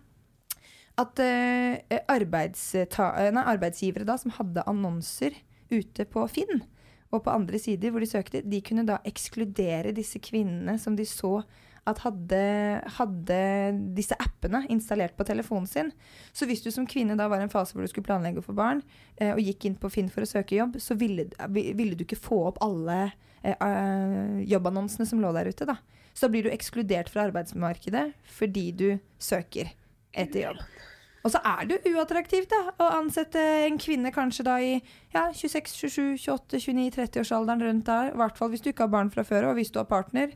Speaker 3: at eh, arbeidsta- nei, arbeidsgivere da, som hadde annonser ute på Finn, og på andre sider hvor de søkte, de kunne da ekskludere disse kvinnene som de så at hadde, hadde disse appene installert på telefonen sin. Så hvis du som kvinne da var i en fase hvor du skulle planlegge for barn, eh, og gikk inn på Finn for å søke jobb, så ville, ville du ikke få opp alle eh, jobbannonsene som lå der ute da. Så da blir du ekskludert fra arbeidsmarkedet fordi du søker etter jobb. Og så er det jo uattraktivt da, å ansette en kvinne kanskje da i ja, tjueseks, tjuesju, tjueåtte, tjueni, tretti årsalderen rundt der. I hvert fall hvis du ikke har barn fra før, og hvis du har partner.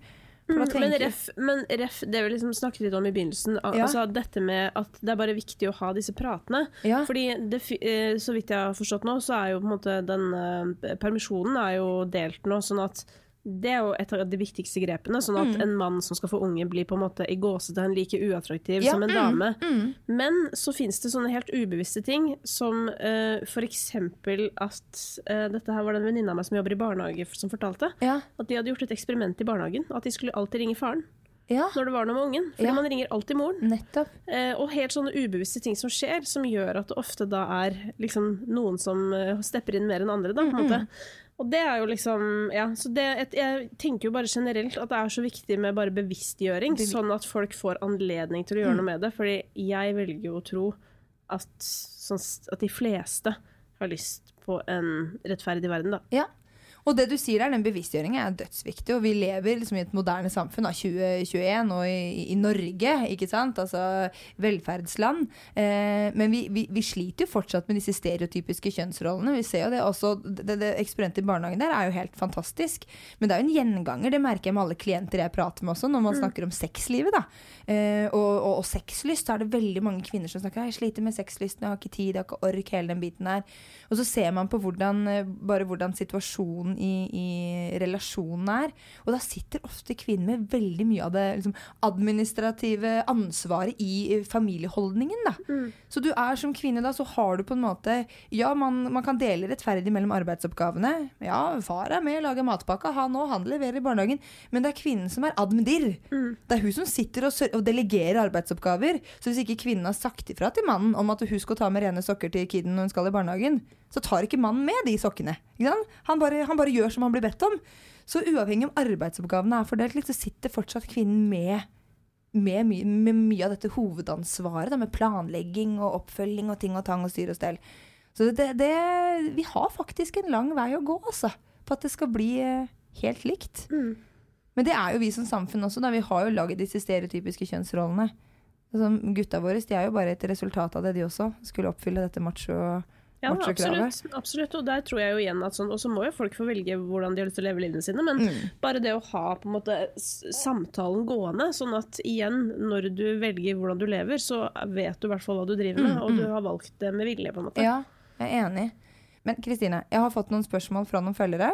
Speaker 3: For å tenke.
Speaker 4: Men ref, men ref, det vi liksom snakket litt om i begynnelsen, ja. altså dette med at det er bare viktig å ha disse pratene. Ja. Fordi det, så vidt jeg har forstått nå, så er jo på en måte den uh, permisjonen er jo delt nå, sånn at det er jo et av de viktigste grepene, sånn at mm. en mann som skal få unge blir på en måte i gåsetegn like uattraktiv ja. som en mm. dame. Mm. Men så finnes det sånne helt ubevisste ting, som uh, for eksempel at uh, dette her var den venninna meg som jobber i barnehage som fortalte, ja. at de hadde gjort et eksperiment i barnehagen, at de skulle alltid ringe faren. Ja. Når det var noe med ungen, fordi ja. man ringer alltid moren.
Speaker 3: Nettopp.
Speaker 4: Eh, og helt sånne ubevisste ting som skjer, som gjør at det ofte da er liksom, noen som uh, stepper inn mer enn andre, da, på en måte. Og det er jo liksom, ja, så det, et, jeg tenker jo bare generelt at det er så viktig med bare bevisstgjøring, Bevi- sånn at folk får anledning til å gjøre mm. noe med det, fordi jeg velger jo å tro at, sånn, at de fleste har lyst på en rettferdig verden, da.
Speaker 3: Ja. Og det du sier der, den bevisstgjøringen er dødsviktig, og vi lever liksom i et moderne samfunn av tjue tjueen og i, i Norge, ikke sant? Altså velferdsland. Eh, men vi, vi, vi sliter jo fortsatt med disse stereotypiske kjønnsrollene. Vi ser jo det også, det, det eksperimentet i barnehagen der er jo helt fantastisk. Men det er jo en gjenganger, det merker jeg med alle klienter jeg prater med også, når man mm. snakker om sexlivet da. Eh, og, og, og sexlyst, så er det veldig mange kvinner som snakker, jeg sliter med sexlysten, jeg har ikke tid, jeg har ikke ork, hele den biten her. Og så ser man på hvordan, bare hvordan situasjonen I, i relasjonen er, og da sitter ofte kvinner med veldig mye av det liksom, administrative ansvaret i familieholdningen da. Mm. Så du er som kvinne da, så har du på en måte, ja, man, man kan dele rettferdig mellom arbeidsoppgavene, ja, far er med, lager matpakka, han og han leverer i barnehagen, men det er kvinnen som er admdir. Mm. Det er hun som sitter og, og delegerer arbeidsoppgaver, så hvis ikke kvinnen har sagt ifra til mannen om at hun skal ta med rene sokker til kiden når hun skal i barnehagen, så tar ikke mannen med de sokkene. Ikke sant? Han bare, han bare gjør som han blir bedt om. Så uavhengig om arbeidsoppgavene er fordelt litt, så sitter fortsatt kvinnen med, med, my, med mye av dette hovedansvaret, da, med planlegging og oppfølging og ting og tang og styr og stell. Så det, det, vi har faktisk en lang vei å gå, altså, på at det skal bli helt likt. Mm. Men det er jo vi som samfunn også, da. Vi har jo laget disse stereotypiske kjønnsrollene. Altså, gutta våre, de er jo bare et resultat av det, de også. Skulle oppfylle dette macho
Speaker 4: Ja, absolutt, absolutt, og der tror jeg jo igjen at sånn, og så må jo folk få velge hvordan de har lyst til å leve livene sine, men mm. bare det å ha på en måte samtalen gående, sånn at igjen, når du velger hvordan du lever, så vet du i hvert fall hva du driver med, mm, og du har valgt det med vilje på en måte.
Speaker 3: Ja, jeg er enig. Men Kristine, jeg har fått noen spørsmål fra noen følgere,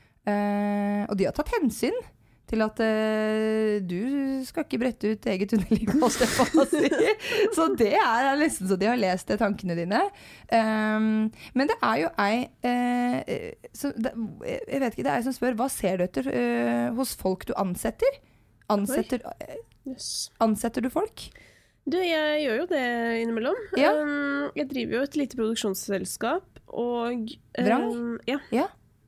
Speaker 3: eh, og de har tatt hensyn til at uh, du skal ikke brette ut eget underliv, måtte jeg få si. Så det er nesten så de har lest det, tankene dine. Um, men det er jo ei, uh, så det, jeg vet ikke, det er ei som spør, hva ser du etter uh, hos folk du ansetter? Ansetter, uh, yes. ansetter du folk?
Speaker 4: Du, jeg gjør jo det innimellom. Ja. Um, jeg driver jo et lite produksjonsselskap, og... Um,
Speaker 3: Vrang?
Speaker 4: Ja.
Speaker 3: Ja.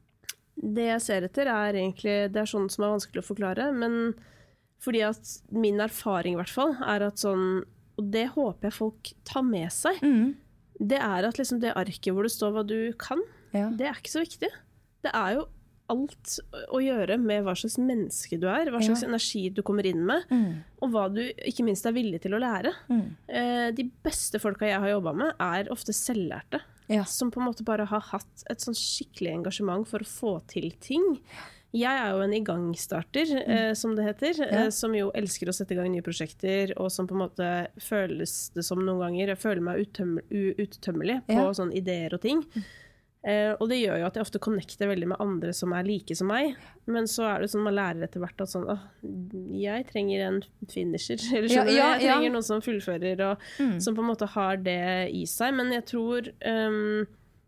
Speaker 4: Det jeg ser etter er egentlig, det er sånn som er vanskelig å forklare, men fordi at min erfaring i hvert fall er at sånn, og det håper jeg folk tar med seg, mm. det er at liksom det arket hvor det står hva du kan, ja. det er ikke så viktig. Det er jo alt å gjøre med hva slags menneske du er, hva slags ja. energi du kommer inn med, mm. og hva du ikke minst er villig til å lære. Mm. Eh, de beste folka jeg har jobbet med er ofte selvlærte. Ja. Som på en måte bare har hatt et sånn skikkelig engasjement for å få til ting. Jeg er jo en igangstarter, mm. eh, som det heter, ja. eh, som jo elsker å sette i gang nye prosjekter, og som på en måte føles det som noen ganger, jeg føler meg uttømmelig på ja. sånne ideer og ting. Mm. Eh, og det gjør jo at jeg ofte connecter veldig med andre som er like som meg, men så er det sånn man lærer etter hvert at sånn, åh, jeg trenger en finisher, eller skjønner du, ja, ja, jeg trenger ja. noen som fullfører, og mm. som på en måte har det i seg, men jeg tror um,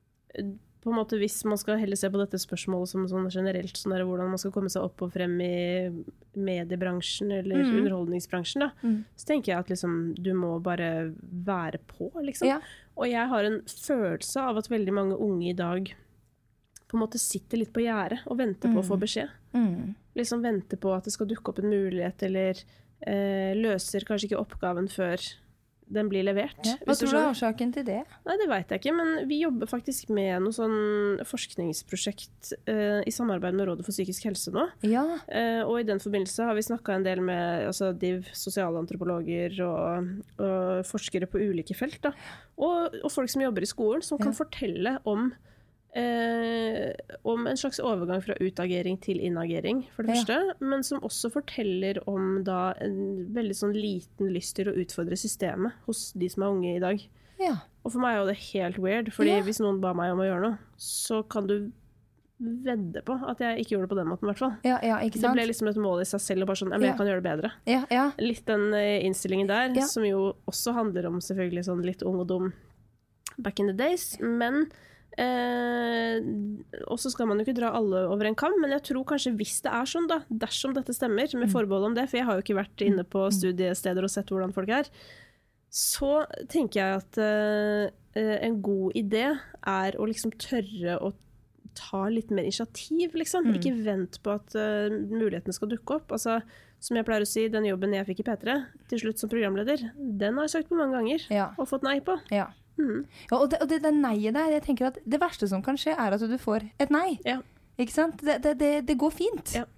Speaker 4: på en måte hvis man skal heller se på dette spørsmålet som sånn generelt, sånn der, hvordan man skal komme seg opp og frem i mediebransjen eller mm. underholdningsbransjen da, mm. så tenker jeg at liksom, du må bare være på, liksom. Ja. Og jeg har en følelse av at veldig mange unge i dag på en måte sitter litt på gjerdet og venter mm. på å få beskjed. Mm. Liksom venter på at det skal dukke opp en mulighet, eller eh, løser kanskje ikke oppgaven før den blir levert. Ja.
Speaker 3: Hva tror du er årsaken til det?
Speaker 4: Nei, det vet jeg ikke, men vi jobber faktisk med noe sånn forskningsprosjekt eh, i samarbeid med Rådet for psykisk helse nå. Ja. Eh, og i den forbindelse har vi snakket en del med altså, div, sosialantropologer og, og forskere på ulike felt, da. Og, og folk som jobber i skolen, som kan ja. fortelle om eh, om en slags overgang fra utagering til inagering, for det ja. første, men som også forteller om da en veldig sånn liten lyst til å utfordre systemet hos de som er unge i dag.
Speaker 3: Ja.
Speaker 4: Og for meg er jo det helt weird, fordi
Speaker 3: ja.
Speaker 4: hvis noen ba meg om å gjøre noe, så kan du vedde på at jeg ikke gjorde det på den måten, i hvert fall.
Speaker 3: Ja, ja, ikke sant?
Speaker 4: Det ble liksom et mål i seg selv, og bare sånn, men jeg kan gjøre det bedre.
Speaker 3: Ja, ja.
Speaker 4: Litt den uh, innstillingen der,
Speaker 3: ja.
Speaker 4: som jo også handler om selvfølgelig sånn litt ung og dum back in the days, men uh, også skal man jo ikke dra alle over en kam, men jeg tror kanskje hvis det er sånn da, dersom dette stemmer, med forbehold om det, for jeg har jo ikke vært inne på studiesteder og sett hvordan folk er, så tenker jeg at uh, en god idé er å liksom tørre å ta litt mer initiativ, liksom. Mm. Ikke vent på at uh, mulighetene skal dukke opp. Altså, som jeg pleier å si, den jobben jeg fikk i P tre, til slutt som programleder, den har jeg søkt på mange ganger, ja. og fått nei på.
Speaker 3: Ja. Mm. Ja, og det, og det, det neiet der, jeg tenker at det verste som kan skje er at du får et nei. Ja. Ikke sant? Det, det, det, det går fint. Ja.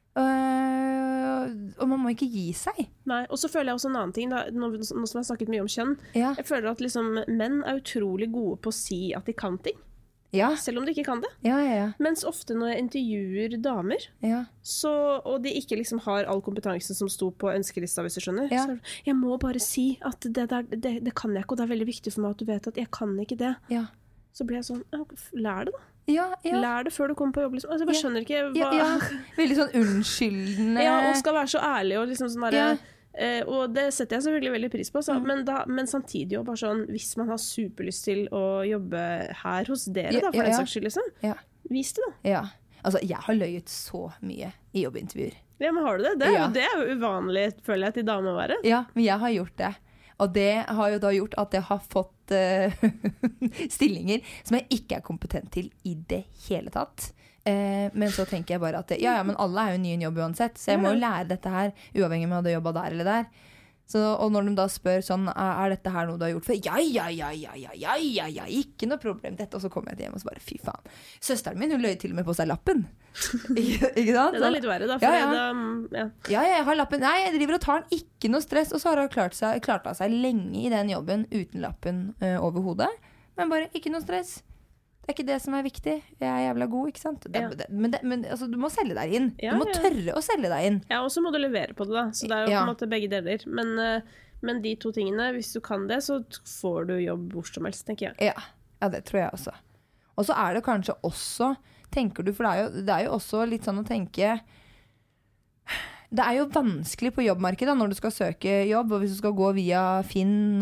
Speaker 3: Uh, og man må ikke gi seg.
Speaker 4: Nei, og så føler jeg også en annen ting, da, nå, nå som jeg har snakket mye om kjønn, ja. jeg føler at liksom, menn er utrolig gode på å si at de kan ting. Ja. Selv om de ikke kan det.
Speaker 3: Ja, ja, ja.
Speaker 4: Mens ofte når jeg intervjuer damer, ja. så, og de ikke liksom har all kompetanse som sto på ønskelista, hvis du skjønner, ja. så jeg må bare si at det, der, det, det kan jeg ikke, og det er veldig viktig for meg at du vet at jeg kan ikke det. Ja. Så blir jeg sånn, lær det da. Ja, ja. Lær det før du kommer på jobb. Liksom. Altså, jeg bare skjønner ikke hva...
Speaker 3: Ja, ja. Veldig sånn unnskyldende.
Speaker 4: Ja, og skal være så ærlig og liksom sånn der... Ja. Uh, og det setter jeg selvfølgelig veldig pris på, så, mm. men, da, men samtidig jo bare sånn, hvis man har superlyst til å jobbe her hos dere, ja, da, for ja, en saks skyld, liksom, ja. vis det da.
Speaker 3: Ja, altså jeg har løyet så mye i jobbintervjuer.
Speaker 4: Ja, men har du det? Det er, ja. jo, det er jo uvanlig, føler jeg, til dame å være.
Speaker 3: Ja, men jeg har gjort det. Og det har jo da gjort at jeg har fått uh, stillinger som jeg ikke er kompetent til i det hele tatt. Eh, men så tenker jeg bare at ja, ja, men alle er jo nye i en jobb uansett, så jeg må jo lære dette her uavhengig om jeg hadde jobbet der eller der. Så, og når de da spør sånn, er, er dette her noe du har gjort før? Ja, ja, ja, ja, ja, ja, ja, ja, ikke noe problem dette. Og så kommer jeg hjem og så bare, fy faen. Søsteren min, hun løy til og med på seg lappen. ikke, ikke sant?
Speaker 4: Det er litt verre da, for ja, ja. Det, ja.
Speaker 3: ja, jeg har lappen. Nei, jeg driver og tar den, ikke noe stress. Og så har hun klart, seg, klart av seg lenge i den jobben uten lappen uh, over hodet. Men bare, ikke noe stress. Det er ikke det som er viktig. Jeg er jævla god, ikke sant? Det,
Speaker 4: ja.
Speaker 3: det, men det, men altså, du må selge deg inn. Ja, du må tørre ja. å selge deg inn.
Speaker 4: Ja, og så må du levere på det da. Så det er jo ja. på en måte begge deler. Men, uh, men de to tingene, hvis du kan det, så får du jobb hvor som helst, tenker jeg.
Speaker 3: Ja, ja det tror jeg også. Og så er det kanskje også, tenker du, for det er jo, det er jo også litt sånn å tenke... Det er jo vanskelig på jobbmarkedet når du skal søke jobb, og hvis du skal gå via Finn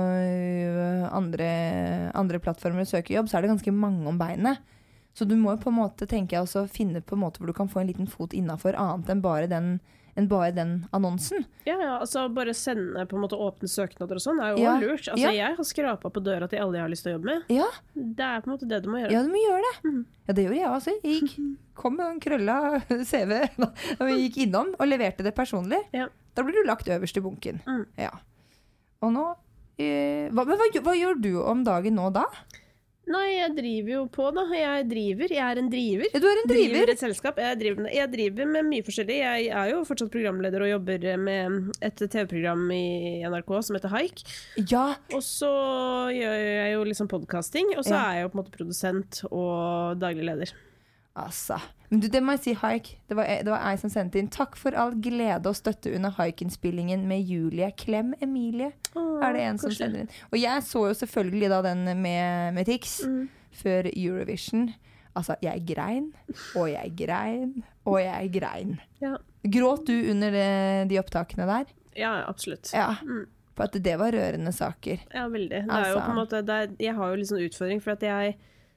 Speaker 3: og andre, andre plattformer og søke jobb, så er det ganske mange om beinet. Så du må jo på en måte, tenker jeg, også finne på en måte hvor du kan få en liten fot innenfor annet enn bare den, enn bare den annonsen.
Speaker 4: Ja, ja, altså bare sende på en måte åpne søknader og sånn er jo ja. lurt. Altså ja. jeg har skrapet på døra til alle jeg har lyst til å jobbe med. Ja. Det er på en måte det du må gjøre.
Speaker 3: Ja, du må gjøre det. Mm. Ja, det gjorde jeg også. Jeg gikk, kom med en krølla C V da vi gikk innom og leverte det personlig. Ja. Da blir du lagt øverst i bunken. Mm. Ja. Og nå, eh, hva, men hva, hva gjør du om dagen nå da?
Speaker 4: Nei, jeg driver jo på da. Jeg driver. Jeg er en driver.
Speaker 3: Ja, du er en driver?
Speaker 4: Driver et selskap. Jeg driver, jeg driver med mye forskjellig. Jeg er jo fortsatt programleder og jobber med et T V-program i N R K som heter Haik. Ja. Og så gjør jeg jo liksom podcasting, og så ja. er jeg jo på en måte produsent og daglig leder.
Speaker 3: Altså, men du, det må jeg si, Haik, det var, det var jeg som sendte inn. Takk for all glede og støtte under Haik-innspillingen med Julie. Klem Emilie, Åh, er det en som kanskje. Sender inn. Og jeg så jo selvfølgelig da den med, med Tix mm. før Eurovision. Altså, jeg grein, og jeg grein, og jeg grein. Ja. Gråt du under det, de opptakene der?
Speaker 4: Ja, absolutt.
Speaker 3: Ja, mm. for at det var rørende saker.
Speaker 4: Ja, veldig. Det er altså. jo på en måte, det er, jeg har jo litt sånn utfordring, for at jeg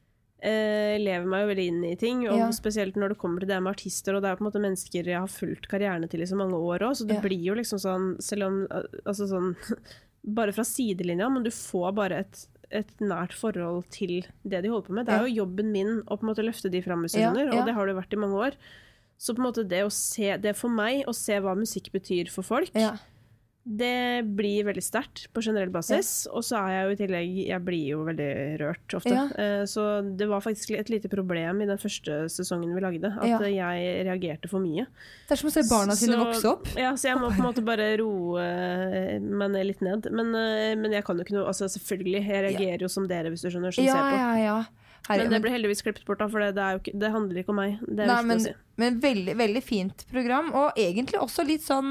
Speaker 4: Uh, lever meg jo veldig inn i ting, og ja. spesielt når det kommer til det med artister, og det er på en måte mennesker jeg har fulgt karrieren til i så mange år også, så det ja. blir jo liksom sånn, selv om, altså sånn, bare fra sidelinja, men du får bare et, et nært forhold til det de holder på med. Det er jo jobben min å på en måte løfte de frem musikunder, ja. ja. og det har det vært i mange år. Så på en måte det å se, det for meg, å se hva musikk betyr for folk, ja. det blir veldig sterkt på generell basis, ja. og så er jeg jo i tillegg, jeg blir jo veldig rørt ofte. Ja. Så det var faktisk et lite problem i den første sesongen vi lagde, at ja. jeg reagerte for mye.
Speaker 3: Det er som å se barna sine vokse opp.
Speaker 4: Ja, så jeg må på en måte bare roe meg litt ned. Men, men jeg kan jo ikke noe, altså selvfølgelig, jeg reagerer ja. jo som dere, hvis du skjønner, som
Speaker 3: ja,
Speaker 4: ser på.
Speaker 3: Ja, ja, ja. Herre,
Speaker 4: men det blir heldigvis klippet bort da, for det, det, er jo ikke, det handler ikke om meg. Det er
Speaker 3: nei,
Speaker 4: viktig
Speaker 3: men,
Speaker 4: å si.
Speaker 3: Men veldig, veldig fint program, og egentlig også litt sånn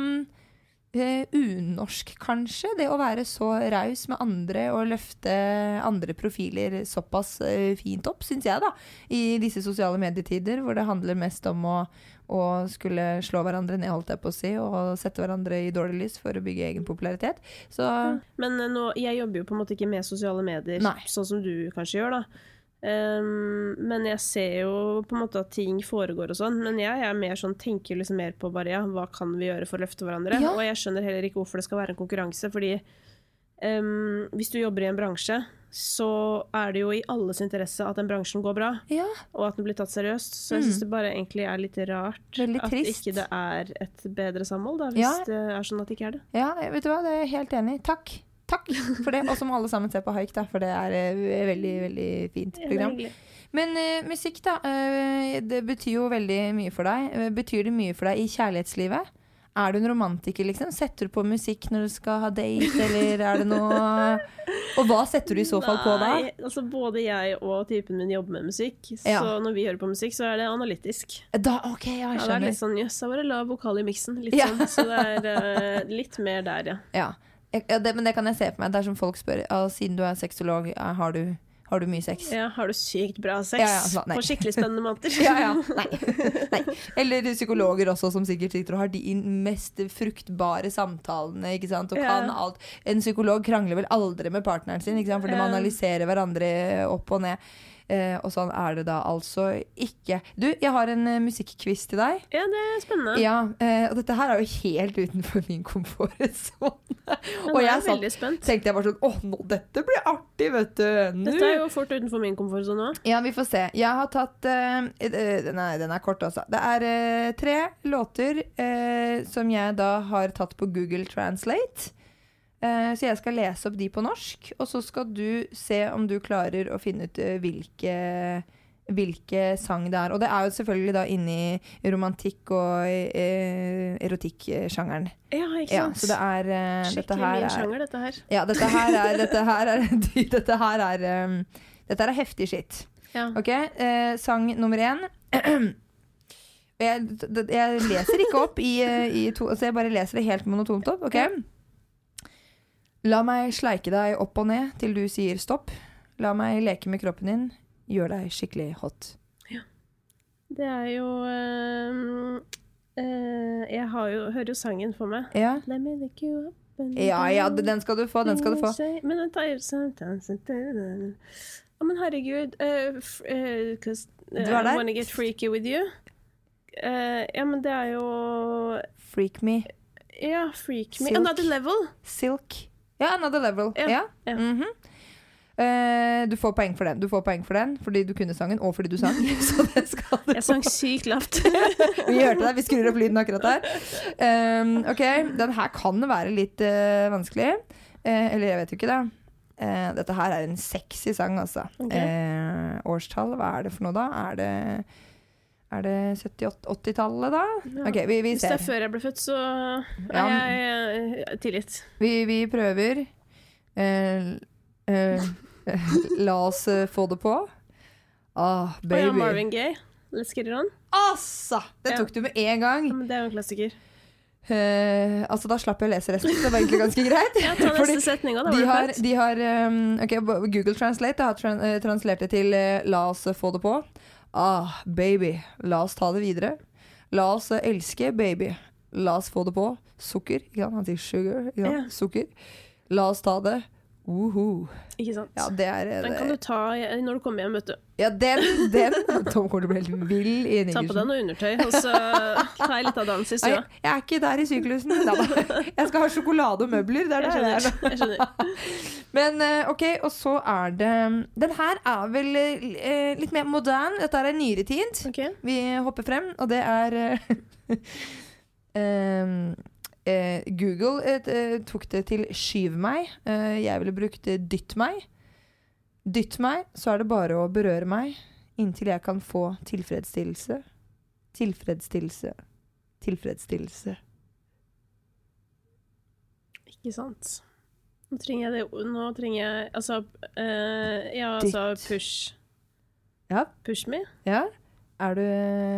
Speaker 3: uh, unorsk, kanskje. Det å være så raus med andre og løfte andre profiler såpass uh, fint opp, synes jeg da. I disse sosiale medietider, hvor det handler mest om å, å skulle slå hverandre ned, holdt jeg på å si, og sette hverandre i dårlig lys for å bygge egen popularitet. Så,
Speaker 4: men uh, nå, jeg jobber jo på en måte ikke med sosiale medier, nei. Sånn som du kanskje gjør da. Um, men jeg ser jo på en måte at ting foregår og sånn, men jeg, jeg er mer sånn, tenker liksom mer på bare, ja, hva kan vi gjøre for å løfte hverandre? Ja. Og jeg skjønner heller ikke hvorfor det skal være en konkurranse, fordi um, hvis du jobber i en bransje, så er det jo i alles interesse at den bransjen går bra, ja. Og at den blir tatt seriøst, så jeg synes det bare egentlig er litt rart at ikke det er et bedre samhold da, hvis ja. Det er sånn at det ikke er det. Ja,
Speaker 3: vet du hva, det er jeg helt enig. Takk. Takk for det, og som alle sammen ser på Haik da, for det er et veldig, veldig fint program. Men uh, musikk da, uh, det betyr jo veldig mye for deg. Uh, betyr det mye for deg i kjærlighetslivet? Er du en romantiker liksom? Setter du på musikk når du skal ha date, eller er det noe... Og hva setter du i så fall på da?
Speaker 4: Nei, altså både jeg og typen min jobber med musikk,
Speaker 3: ja.
Speaker 4: Så når vi hører på musikk så er det analytisk.
Speaker 3: Da, ok, ja, jeg skjønner. Ja, det er litt sånn,
Speaker 4: jøss, jeg bare la vokal i mixen, litt ja. Sånn, så det er uh, litt mer der, ja.
Speaker 3: Ja. Ja, det, men det kan jeg se på meg. Det er som folk spør, ah, siden du er sexolog, har du, har du mye sex?
Speaker 4: Ja, har du sykt bra sex?
Speaker 3: Ja, ja, så,
Speaker 4: på skikkelig spennende måter?
Speaker 3: ja, ja, nei. nei. Eller psykologer også, som sikkert sitter og har de mest fruktbare samtalene, ikke sant? Og ja. Kan alt. En psykolog krangler vel aldri med partneren sin, ikke sant? For de ja. Analyserer hverandre opp og ned. Eh, og sånn er det da altså ikke. Du, jeg har en uh, musikkquiz til deg.
Speaker 4: Ja, det er spennende.
Speaker 3: Ja, eh, og dette her er jo helt utenfor min komfortzone.
Speaker 4: Og jeg er veldig spent.
Speaker 3: Tenkte jeg bare sånn, åh, nå, dette blir artig, vet du. Nå.
Speaker 4: Dette er jo fort utenfor min komfortzone også.
Speaker 3: Ja, vi får se. Jeg har tatt, uh, uh, nei, den er kort også. Det er uh, tre låter uh, som jeg da har tatt på Google Translate. Uh, så jeg skal lese opp de på norsk, og så skal du se om du klarer å finne ut uh, hvilke, hvilke sang det er. Og det er jo selvfølgelig da inne i romantikk og uh, erotikk-sjangeren.
Speaker 4: Ja, ikke sant?
Speaker 3: Ja, så det er... Uh,
Speaker 4: Skikkelig mye sjanger, dette her.
Speaker 3: Ja, dette her er... Dette her er, dette her er, um, dette er heftig shit.
Speaker 4: Ja.
Speaker 3: Ok, uh, sang nummer én. jeg, jeg leser ikke opp i, i to... Så jeg bare leser det helt monotont opp, ok? Ja. La meg sleike deg opp og ned til du sier stopp. La meg leke med kroppen din. Gjør deg skikkelig hot.
Speaker 4: Ja. Det er jo uh, uh, Jeg har jo, hører jo sangen for meg.
Speaker 3: Ja.
Speaker 4: Let me lick you up.
Speaker 3: Ja, ja, den skal du få, den skal du få.
Speaker 4: Men vent da. Å, men herregud. Uh, f- uh, cause, uh,
Speaker 3: du er der?
Speaker 4: I wanna get freaky with you. Uh, ja, men det er jo...
Speaker 3: Freak me.
Speaker 4: Ja, freak me.
Speaker 3: Silk.
Speaker 4: Another level.
Speaker 3: Silk. Ja, Another Level. Ja. Ja.
Speaker 4: Ja.
Speaker 3: Mm-hmm. uh, du får poeng for den. Du får poeng for den fordi du kunne sangen, og fordi du sang. Så det skal du
Speaker 4: Jeg sang sykt lavt.
Speaker 3: Vi hørte det. Vi skrur opp lyden akkurat der. Um, ok, den her kan være litt uh, vanskelig. Uh, eller jeg vet jo ikke det. Uh, dette her er en sexy sang, altså.
Speaker 4: Okay.
Speaker 3: Uh, årstall, hva er det for noe da? Er det... Er det sytti-åtti-tallet da?
Speaker 4: Ja.
Speaker 3: Ok, vi, vi ser.
Speaker 4: Hvis det er før jeg ble født, så er
Speaker 3: ja.
Speaker 4: jeg, jeg tilgitt.
Speaker 3: Vi, vi prøver. Eh, eh, la oss uh, få det på. Ah, baby.
Speaker 4: Og ja, Marvin Gaye. Let's get it on.
Speaker 3: Assa! Det tok ja. Du med en gang.
Speaker 4: Ja, men det er jo en klassiker.
Speaker 3: Eh, altså, da slapp jeg å lese resten. Det var egentlig ganske greit.
Speaker 4: Ja, ta neste setning også, da
Speaker 3: de
Speaker 4: var
Speaker 3: har, de har um, ok, Google Translate har tran uh, translert det til uh, la oss uh, få det på. Ah, baby, la oss ta det videre. La oss uh, elske, baby. La oss få det på. Sukker, ikke sant? Han sier sugar, ikke sant?
Speaker 4: Ja.
Speaker 3: Sukker. La oss ta det. Uhu.
Speaker 4: Ikke sant?
Speaker 3: Ja, det er,
Speaker 4: den kan du ta når du kommer hjem, vet du.
Speaker 3: Ja, den, den. Tom kommer til å bli helt vill i Nyggersen.
Speaker 4: Ta på deg noe undertøy, og så tar jeg litt av dans i stua.
Speaker 3: Jeg, jeg er ikke der i syklusen. Jeg skal ha sjokolade og møbler. Det er det
Speaker 4: jeg skjønner. Jeg skjønner.
Speaker 3: Men ok, og så er det... Den her er vel eh, litt mer modern. Dette er en nyere tid.
Speaker 4: Okay.
Speaker 3: Vi hopper frem, og det er... um, uh, Google uh, tok det til skyv meg. Uh, jeg ville brukt uh, dytt meg. Dytt meg, så er det bare å berøre meg inntil jeg kan få tilfredsstillelse. Tilfredsstillelse. Tilfredsstillelse.
Speaker 4: Ikke sant. Nå trenger jeg det. Nå trenger jeg, altså, uh, ja, altså, push.
Speaker 3: Ja.
Speaker 4: Push Me.
Speaker 3: Ja. Er du...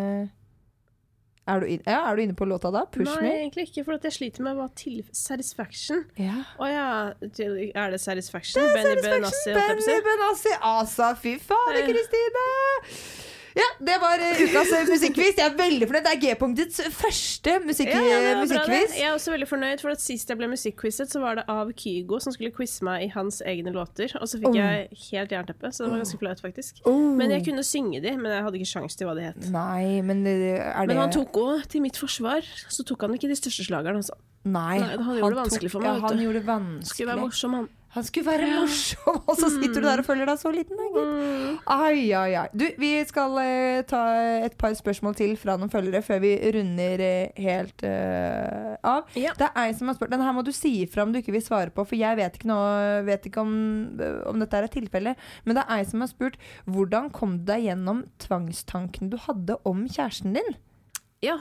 Speaker 3: Er du, in, ja, er du inne på låta da? Push
Speaker 4: Nei,
Speaker 3: Me?
Speaker 4: Nei, egentlig ikke, for jeg sliter med hva til Satisfaction.
Speaker 3: Ja.
Speaker 4: Å ja, er det Satisfaction?
Speaker 3: Det er
Speaker 4: Benny
Speaker 3: Satisfaction,
Speaker 4: Benassi.
Speaker 3: Benny Benassi. Altså, fy faen,
Speaker 4: Ja.
Speaker 3: Kristine! Ja, det var uh, ukas uh, musikkquiz. Jeg er veldig fornøyd. Det er G-punktets første musikk,
Speaker 4: Ja, ja, det var bra,
Speaker 3: musikkquiz.
Speaker 4: det. Jeg er også veldig fornøyd, for at sist jeg ble musikkquizet, så var det av Kygo som skulle quize meg i hans egne låter, og så fikk
Speaker 3: Oh.
Speaker 4: jeg helt jernteppe, så det var ganske flaut faktisk.
Speaker 3: Oh.
Speaker 4: Men jeg kunne synge de, men jeg hadde ikke sjans til hva de het.
Speaker 3: Nei, men det, er det...
Speaker 4: Men han tok også, til mitt forsvar, så tok han ikke de største slagerne, altså.
Speaker 3: Nei,
Speaker 4: Nei, han gjorde det vanskelig for meg,
Speaker 3: Ja,
Speaker 4: vet
Speaker 3: han
Speaker 4: du.
Speaker 3: gjorde det vanskelig.
Speaker 4: Skulle være morsom, han.
Speaker 3: Han skulle være morsom, og så sitter du der og følger deg så liten. Mm. Ai, ai, ai. Du, vi skal uh, ta et par spørsmål til fra noen følgere før vi runder uh, helt uh, av.
Speaker 4: Ja.
Speaker 3: Det er en som har spurt, den her må du si ifra om du ikke vil svare på, for jeg vet ikke, nå, vet ikke om, om dette er et tilfelle, men det er en som har spurt, hvordan kom du deg gjennom tvangstanken du hadde om kjæresten din?
Speaker 4: Ja.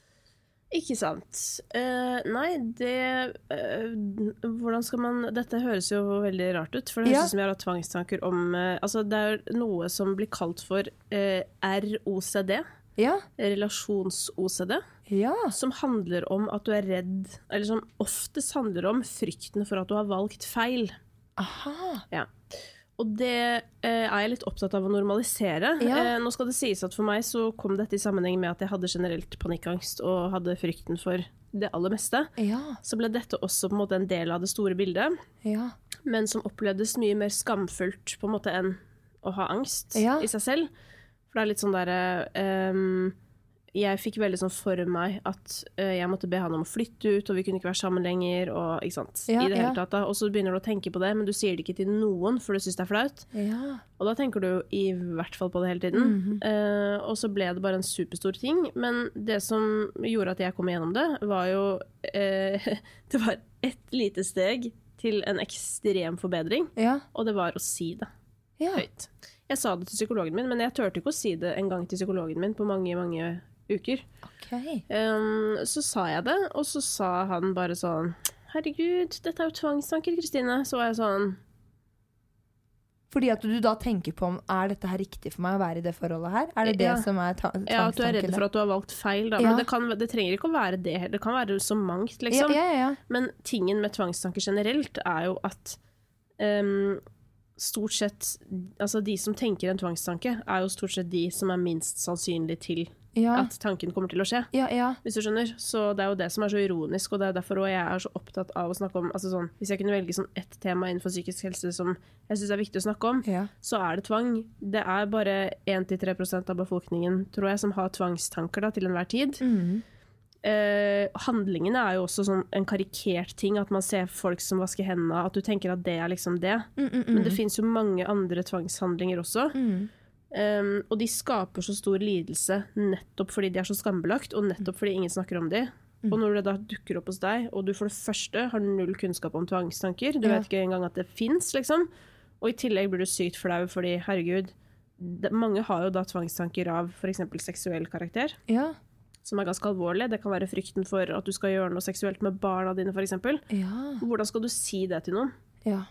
Speaker 4: Ikke sant. Uh, nei, det uh, Hvordan skal man Dette høres jo veldig rart ut, for det høres
Speaker 3: Ja.
Speaker 4: ut som jeg har hatt tvangstanker om uh, Altså, det er noe som blir kalt for uh, R O C D.
Speaker 3: Ja.
Speaker 4: Relasjons-O C D.
Speaker 3: Ja.
Speaker 4: Som handler om at du er redd, eller som oftest handler om frykten for at du har valgt feil.
Speaker 3: Aha.
Speaker 4: Ja. Og det eh, er jeg litt opptatt av å normalisere.
Speaker 3: Ja.
Speaker 4: Eh, nå skal det sies at for meg så kom dette i sammenheng med at jeg hadde generelt panikkangst og hadde frykten for det aller meste.
Speaker 3: Ja.
Speaker 4: Så ble dette også på en måte en del av det store bildet,
Speaker 3: Ja.
Speaker 4: men som opplevdes mye mer skamfullt på en måte enn å ha angst
Speaker 3: Ja.
Speaker 4: i seg selv. For det er litt sånn der... Um, jeg fikk veldig sånn for meg at uh, jeg måtte be han om å flytte ut, og vi kunne ikke være sammen lenger, og ikke sant,
Speaker 3: Ja,
Speaker 4: i det hele
Speaker 3: ja.
Speaker 4: tatt da. Og så begynner du å tenke på det, men du sier det ikke til noen, for du synes det er flaut.
Speaker 3: Ja.
Speaker 4: Og da tenker du i hvert fall på det hele tiden.
Speaker 3: Mhm.
Speaker 4: uh, og så ble det bare en superstor ting, men det som gjorde at jeg kom igjennom det, var jo, uh, det var ett lite steg til en ekstrem forbedring,
Speaker 3: Ja.
Speaker 4: og det var å si det
Speaker 3: Ja.
Speaker 4: høyt. Jeg sa det til psykologen min, men jeg tørte ikke å si det en gang til psykologen min på mange, mange uker.
Speaker 3: Ok.
Speaker 4: Um, så sa jeg det, og så sa han bare sånn, herregud, dette er jo tvangstanker, Kristine. Så var jeg sånn,
Speaker 3: Fordi at du da tenker på om, er dette her riktig for meg å være i det forholdet her? Er det det
Speaker 4: Ja.
Speaker 3: som er ta-
Speaker 4: ja, at du er redd
Speaker 3: tvangstanken?
Speaker 4: for at du har valgt feil da.
Speaker 3: Ja.
Speaker 4: Men det, kan, det trenger ikke å være det, det kan være så mangt,
Speaker 3: Ja,
Speaker 4: liksom.
Speaker 3: ja, ja.
Speaker 4: Men tingen med tvangstanker generelt er jo at um, stort sett, altså de som tenker en tvangstanke, er jo stort sett de som er minst sannsynlig til
Speaker 3: Ja.
Speaker 4: at tanken kommer til å skje.
Speaker 3: Ja, ja.
Speaker 4: Hvis du skjønner. Så det er jo det som er så ironisk, og det er derfor også jeg er så opptatt av å snakke om, altså sånn, hvis jeg kunne velge sånn ett tema innenfor psykisk helse som jeg synes er viktig å snakke om,
Speaker 3: Ja.
Speaker 4: så er det tvang. Det er bare en til tre prosent av befolkningen, tror jeg, som har tvangstanker da, til enhver tid.
Speaker 3: Mm.
Speaker 4: Eh, handlingene er jo også sånn en karikert ting, at man ser folk som vasker hendene, at du tenker at det er liksom det.
Speaker 3: Mm, mm, mm.
Speaker 4: Men det finnes jo mange andre tvangshandlinger også.
Speaker 3: Mm.
Speaker 4: Um, og de skaper så stor lidelse nettopp fordi de er så skambelagt, og nettopp fordi ingen snakker om de.
Speaker 3: Mm.
Speaker 4: Og når det da dukker opp hos deg, og du for det første har null kunnskap om tvangstanker, du
Speaker 3: Ja.
Speaker 4: vet ikke engang at det finnes, liksom, og i tillegg blir du sykt flau fordi, herregud, det, mange har jo da tvangstanker av for eksempel seksuell karakter,
Speaker 3: Ja.
Speaker 4: som er ganske alvorlig. Det kan være frykten for at du skal gjøre noe seksuelt med barna dine, for eksempel.
Speaker 3: Ja.
Speaker 4: Hvordan skal du si det til noen?
Speaker 3: Ja.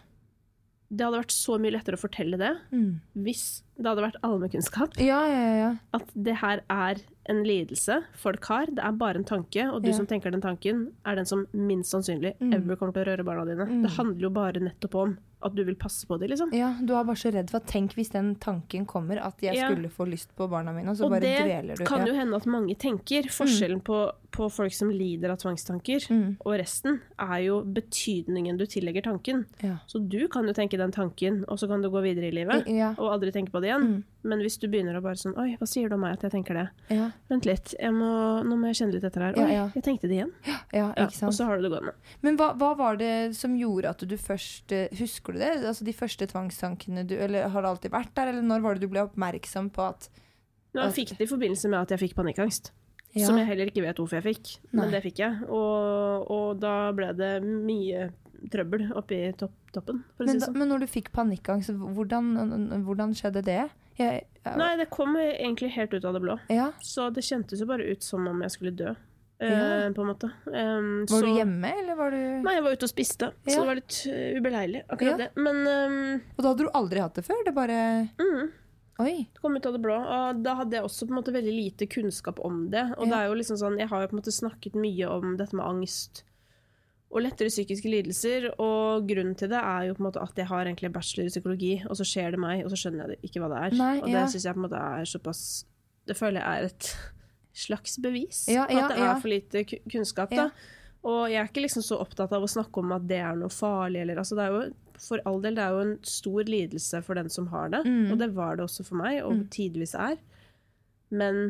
Speaker 4: Det hadde vært så mye lettere å fortelle det
Speaker 3: Mm.
Speaker 4: hvis det hadde vært allmennkunnskap.
Speaker 3: Ja, ja, ja.
Speaker 4: At det her er en lidelse folk har, det er bare en tanke, og du
Speaker 3: Ja.
Speaker 4: som tenker den tanken, er den som minst sannsynlig
Speaker 3: Mm.
Speaker 4: ever kommer til å røre barna dine.
Speaker 3: Mm.
Speaker 4: Det handler jo bare nettopp om at du vil passe på dem, liksom.
Speaker 3: Ja, du er bare så redd for at tenk hvis den tanken kommer, at jeg
Speaker 4: Ja.
Speaker 3: skulle få lyst på barna mine, og så
Speaker 4: Og
Speaker 3: bare
Speaker 4: det
Speaker 3: dveler du.
Speaker 4: kan
Speaker 3: ja.
Speaker 4: jo hende at mange tenker. Forskjellen på, på folk som lider av tvangstanker,
Speaker 3: Mm.
Speaker 4: og resten, er jo betydningen du tillegger tanken.
Speaker 3: Ja.
Speaker 4: Så du kan jo tenke den tanken, og så kan du gå videre i livet,
Speaker 3: Ja.
Speaker 4: og aldri tenke på det igjen.
Speaker 3: Mm.
Speaker 4: Men hvis du begynner å bare sånn, oi, hva sier du om meg at jeg tenker det?
Speaker 3: Ja.
Speaker 4: Vent litt, jeg må, nå må jeg kjenne litt etter her.
Speaker 3: Ja,
Speaker 4: Oi,
Speaker 3: ja.
Speaker 4: jeg tenkte det igjen.
Speaker 3: Ja,
Speaker 4: Ja,
Speaker 3: ikke
Speaker 4: og
Speaker 3: sant.
Speaker 4: så har du det gående.
Speaker 3: Men hva, hva var det som gjorde at du først eh, Husker du det? Altså de første tvangstankene du Eller har det alltid vært der? Eller når var det du ble oppmerksom på at
Speaker 4: Nå, jeg fikk det i forbindelse med at jeg fikk panikkangst.
Speaker 3: Ja.
Speaker 4: Som jeg heller ikke vet hvorfor jeg fikk. Men
Speaker 3: Nei.
Speaker 4: det fikk jeg. Og, og da ble det mye trøbbel oppi topp, toppen, for å
Speaker 3: men,
Speaker 4: si
Speaker 3: da,
Speaker 4: det sånn.
Speaker 3: men når du fikk panikkangst, hvordan, hvordan skjedde det? Jeg, jeg,
Speaker 4: Nei, det kom egentlig helt ut av det blå.
Speaker 3: Ja.
Speaker 4: Så det kjentes jo bare ut som om jeg skulle dø,
Speaker 3: Ja.
Speaker 4: eh, på en måte. Um,
Speaker 3: Var
Speaker 4: så,
Speaker 3: du hjemme, eller var du
Speaker 4: Nei, jeg var ute og spiste, så
Speaker 3: Ja.
Speaker 4: det var litt uh, ubeleilig, akkurat
Speaker 3: Ja.
Speaker 4: det. Men um,
Speaker 3: Og da hadde du aldri hatt det før? Det bare
Speaker 4: mm,
Speaker 3: Oi.
Speaker 4: Det kom ut av det blå, og da hadde jeg også på en måte veldig lite kunnskap om det. Og ja. Det er jo liksom sånn, jeg har jo på en måte snakket mye om dette med angst og lettere psykiske lidelser, og grunnen til det er jo på en måte at jeg har egentlig en bachelor i psykologi, og så skjer det meg, og så skjønner jeg ikke hva det er. Nei, og det ja. synes jeg på en måte er såpass, det føler jeg er et slags bevis
Speaker 3: ja, ja,
Speaker 4: at det er
Speaker 3: ja.
Speaker 4: for lite kunnskap da. Ja. Og jeg er ikke liksom så opptatt av å snakke om at det er noe farlig, eller, altså det er jo, for all del, det er jo en stor lidelse for den som har det, mm. og det var det også for meg, og mm. tidvis er. Men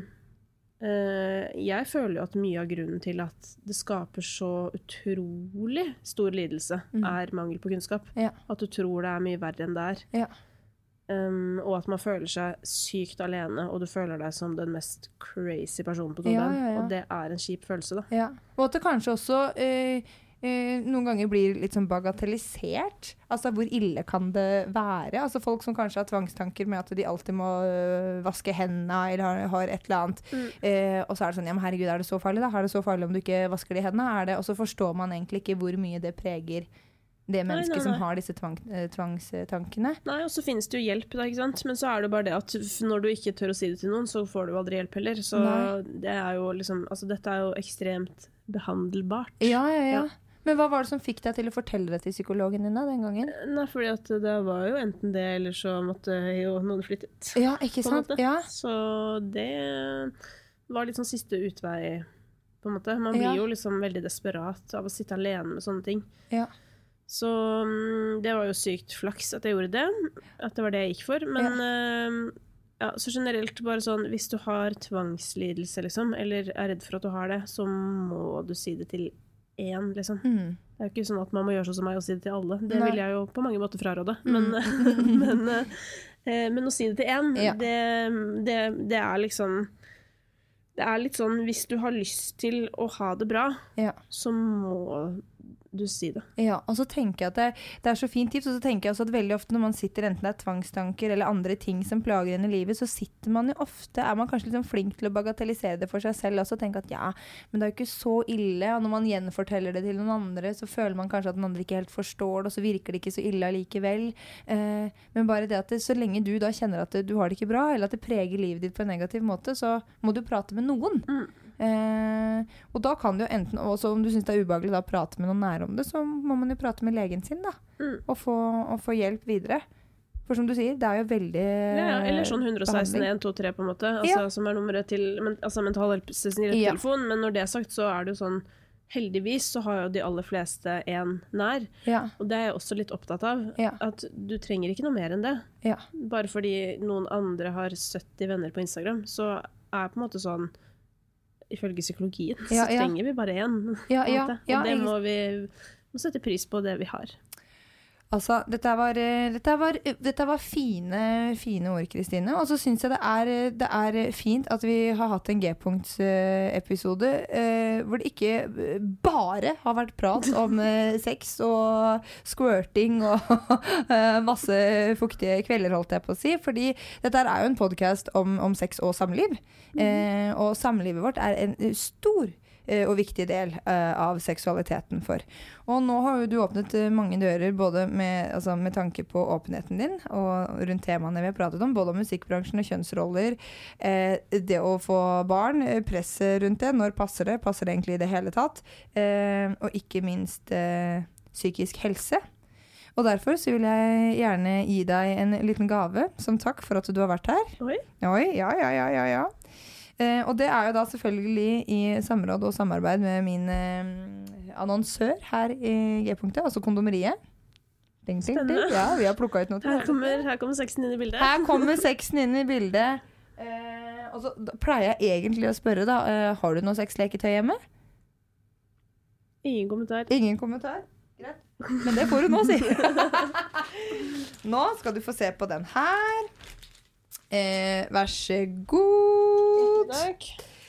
Speaker 4: uh, jeg føler jo at mye av grunnen til at det skaper så utrolig stor lidelse, mm. er mangel på kunnskap. Ja. At du tror det er mye verre enn det er. Ja. Um, og at man føler seg sykt alene, og du føler deg som den mest crazy personen på kloden, ja, ja, ja. Og det er en kjip følelse da.
Speaker 3: Ja. Og at det kanskje også uh, uh, noen ganger blir litt sånn bagatellisert. Altså, hvor ille kan det være? Altså, folk som kanskje har tvangstanker med at de alltid må uh, vaske hendene, eller har, har et eller annet. Mm. Uh, og så er det sånn, ja, men herregud, er det så farlig da? Er det så farlig om du ikke vasker de hendene? Er det? Og så forstår man egentlig ikke hvor mye det preger det mennesket nei, nei, nei. som har disse tvang, tvangstankene.
Speaker 4: Nei, og så finnes det jo hjelp da, ikke sant? Men så er det bare det at når du ikke tør å si det til noen, så får du aldri hjelp heller. Så nei. det er jo liksom, altså dette er jo ekstremt behandelbart.
Speaker 3: Ja, ja, ja, ja. Men hva var det som fikk deg til å fortelle det til psykologen din da, den gangen?
Speaker 4: Nei, fordi at det var jo enten det, eller så måtte jo noen flyttet.
Speaker 3: Ja, ikke sant? Ja.
Speaker 4: Så det var litt sånn siste utvei, på en måte. Man blir ja. jo liksom veldig desperat av å sitte alene med sånne ting. Ja. Så um, det var jo sykt flaks at jeg gjorde det, at det var det jeg gikk for. Men ja. Uh, ja, så generelt bare sånn, hvis du har tvangslidelse, liksom, eller er redd for at du har det, så må du si det til én, liksom. Mm. Det er jo ikke sånn at man må gjøre sånn som meg og si det til alle. Det Nei. vil jeg jo på mange måter fraråde. Mm. Men, men, uh, men å si det til én, ja. det, det, det er liksom... Det er litt sånn, hvis du har lyst til å ha det bra, ja. så må du si det.
Speaker 3: Ja, og så tenker jeg at det, det er så fint tips, og så tenker jeg også at veldig ofte når man sitter enten det er tvangstanker eller andre ting som plager en i livet, så sitter man jo ofte, er man kanskje litt sånn flink til å bagatellisere det for seg selv også, og tenke at ja, men det er jo ikke så ille, og når man gjenforteller det til noen andre, så føler man kanskje at den andre ikke helt forstår det, og så virker det ikke så ille allikevel. Eh, men bare det at det, så lenge du da kjenner at du har det ikke bra, eller at det preger livet ditt på en negativ måte, så må du prate med noen. Mm. Eh, og da kan du jo enten, også om du synes det er ubehagelig da, prate med noen nære om det, så må man jo prate med legen sin da, mm. og, få, og få hjelp videre. For som du sier, det er jo veldig
Speaker 4: ja, eller sånn one one six one two three på en måte, altså, ja. som er nummeret til men, altså Mental Helse sin ja. telefon, men når det er sagt så er det jo sånn, heldigvis så har jo de aller fleste en nær, ja. og det er jeg også litt opptatt av, ja. at du trenger ikke noe mer enn det. Ja. Bare fordi noen andre har sytti venner på Instagram, så er på en måte sånn ifølge psykologien, ja, så trenger ja. vi bare en. Ja, ja, ja, og det må vi må sette pris på det vi har.
Speaker 3: Altså, dette var, dette var, dette var fine, fine ord, Kristine. Og så synes jeg det er, det er fint at vi har hatt en G-punkt-episode eh, hvor det ikke bare har vært prat om eh, sex og squirting og eh, masse fuktige kvelder, holdt jeg på å si. Fordi dette er jo en podcast om, om sex og samliv. Eh, og samlivet vårt er en stor og viktig del uh, av seksualiteten for. Og nå har jo du åpnet uh, mange dører, både med, altså, med tanke på åpenheten din, og rundt temaene vi har pratet om, både om musikkbransjen og kjønnsroller, uh, det å få barn, uh, presset rundt det, når passer det, passer det egentlig i det hele tatt, uh, og ikke minst uh, psykisk helse. Og derfor så vil jeg gjerne gi deg en liten gave, som takk for at du har vært her.
Speaker 4: Oi.
Speaker 3: Oi, ja, ja, ja, ja, ja. Eh, og det er jo da selvfølgelig i samråd og samarbeid med min eh, annonsør her i G-punktet, altså kondomeriet. Ding, ding, ding. Ja, vi har plukket ut noe til.
Speaker 4: Her kommer, her kommer sexen inn i bildet.
Speaker 3: Her kommer sexen inn i bildet. Eh, og så pleier jeg egentlig å spørre da, eh, har du noe sexleketøy hjemme?
Speaker 4: Ingen kommentar.
Speaker 3: Ingen kommentar? Greit. Men det får du nå, si. Nå skal du få se på den her. Eh, vær så god.
Speaker 4: Takk.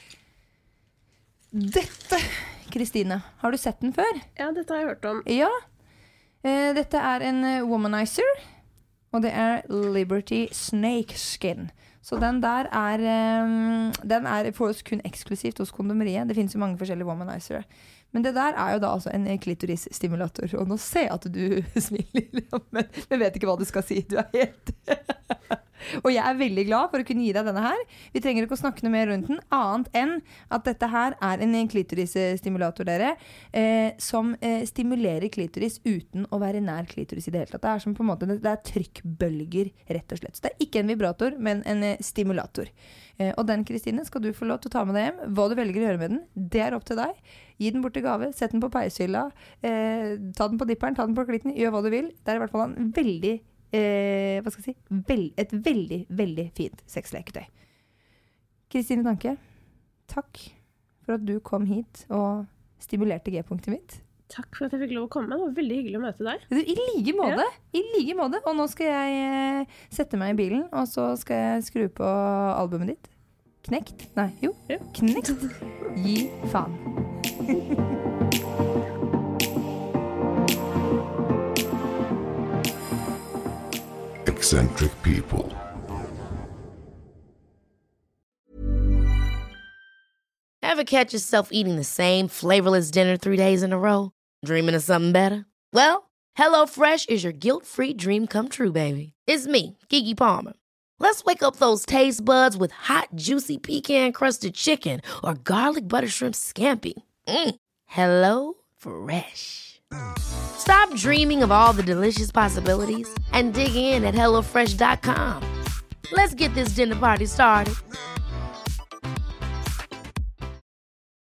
Speaker 3: Dette, Kristine, har du sett den før?
Speaker 4: Ja, dette har jeg hørt om.
Speaker 3: Ja, eh, dette er en womanizer, og det er Liberty Snakeskin. Så den der er, um, den er for oss kun eksklusivt hos kondomeriet. Det finnes jo mange forskjellige womanizere. Men det der er jo da altså en klitorisstimulator. Og nå ser jeg at du smiler, men jeg vet ikke hva du skal si. Du er helt... Og jeg er veldig glad for å kunne gi deg denne her. Vi trenger ikke å snakke noe mer rundt den, annet enn at dette her er en klitorisstimulator, dere, eh, som eh, stimulerer klitoris uten å være nær klitoris i det hele tatt. Det er som på en måte, det er trykkbølger, rett og slett. Så det er ikke en vibrator, men en eh, stimulator. Eh, og den, Kristine, skal du få lov til å ta med deg hjem. Hva du velger å gjøre med den, det er opp til deg. Gi den bort til gave, sett den på peishylla, eh, ta den på dipperen, ta den på klitten, gjør hva du vil. Det er i hvert fall en veldig Eh, hva skal jeg si? Vel, et veldig, veldig fint sexleketøy. Kristine Danke, takk for at du kom hit og stimulerte G-punktet mitt.
Speaker 4: Takk for at jeg fikk lov å komme. Det var veldig hyggelig å møte deg.
Speaker 3: I like måte. Ja. I like måte. Og nå skal jeg eh, sette meg i bilen, og så skal jeg skru på albumet ditt. Knekt? Nei, jo. Ja. Knekt. Gi faen.
Speaker 6: Eccentric people.
Speaker 1: Ever catch yourself eating the same flavorless dinner three days in a row? Dreaming of something better? Well, HelloFresh is your guilt-free dream come true, baby. It's me, Keke Palmer. Let's wake up those taste buds with hot, juicy pecan-crusted chicken or garlic butter shrimp scampi. Mm. Hello Fresh. Stop dreaming of all the delicious possibilities and dig in at hello fresh dot com. Let's get this dinner party started.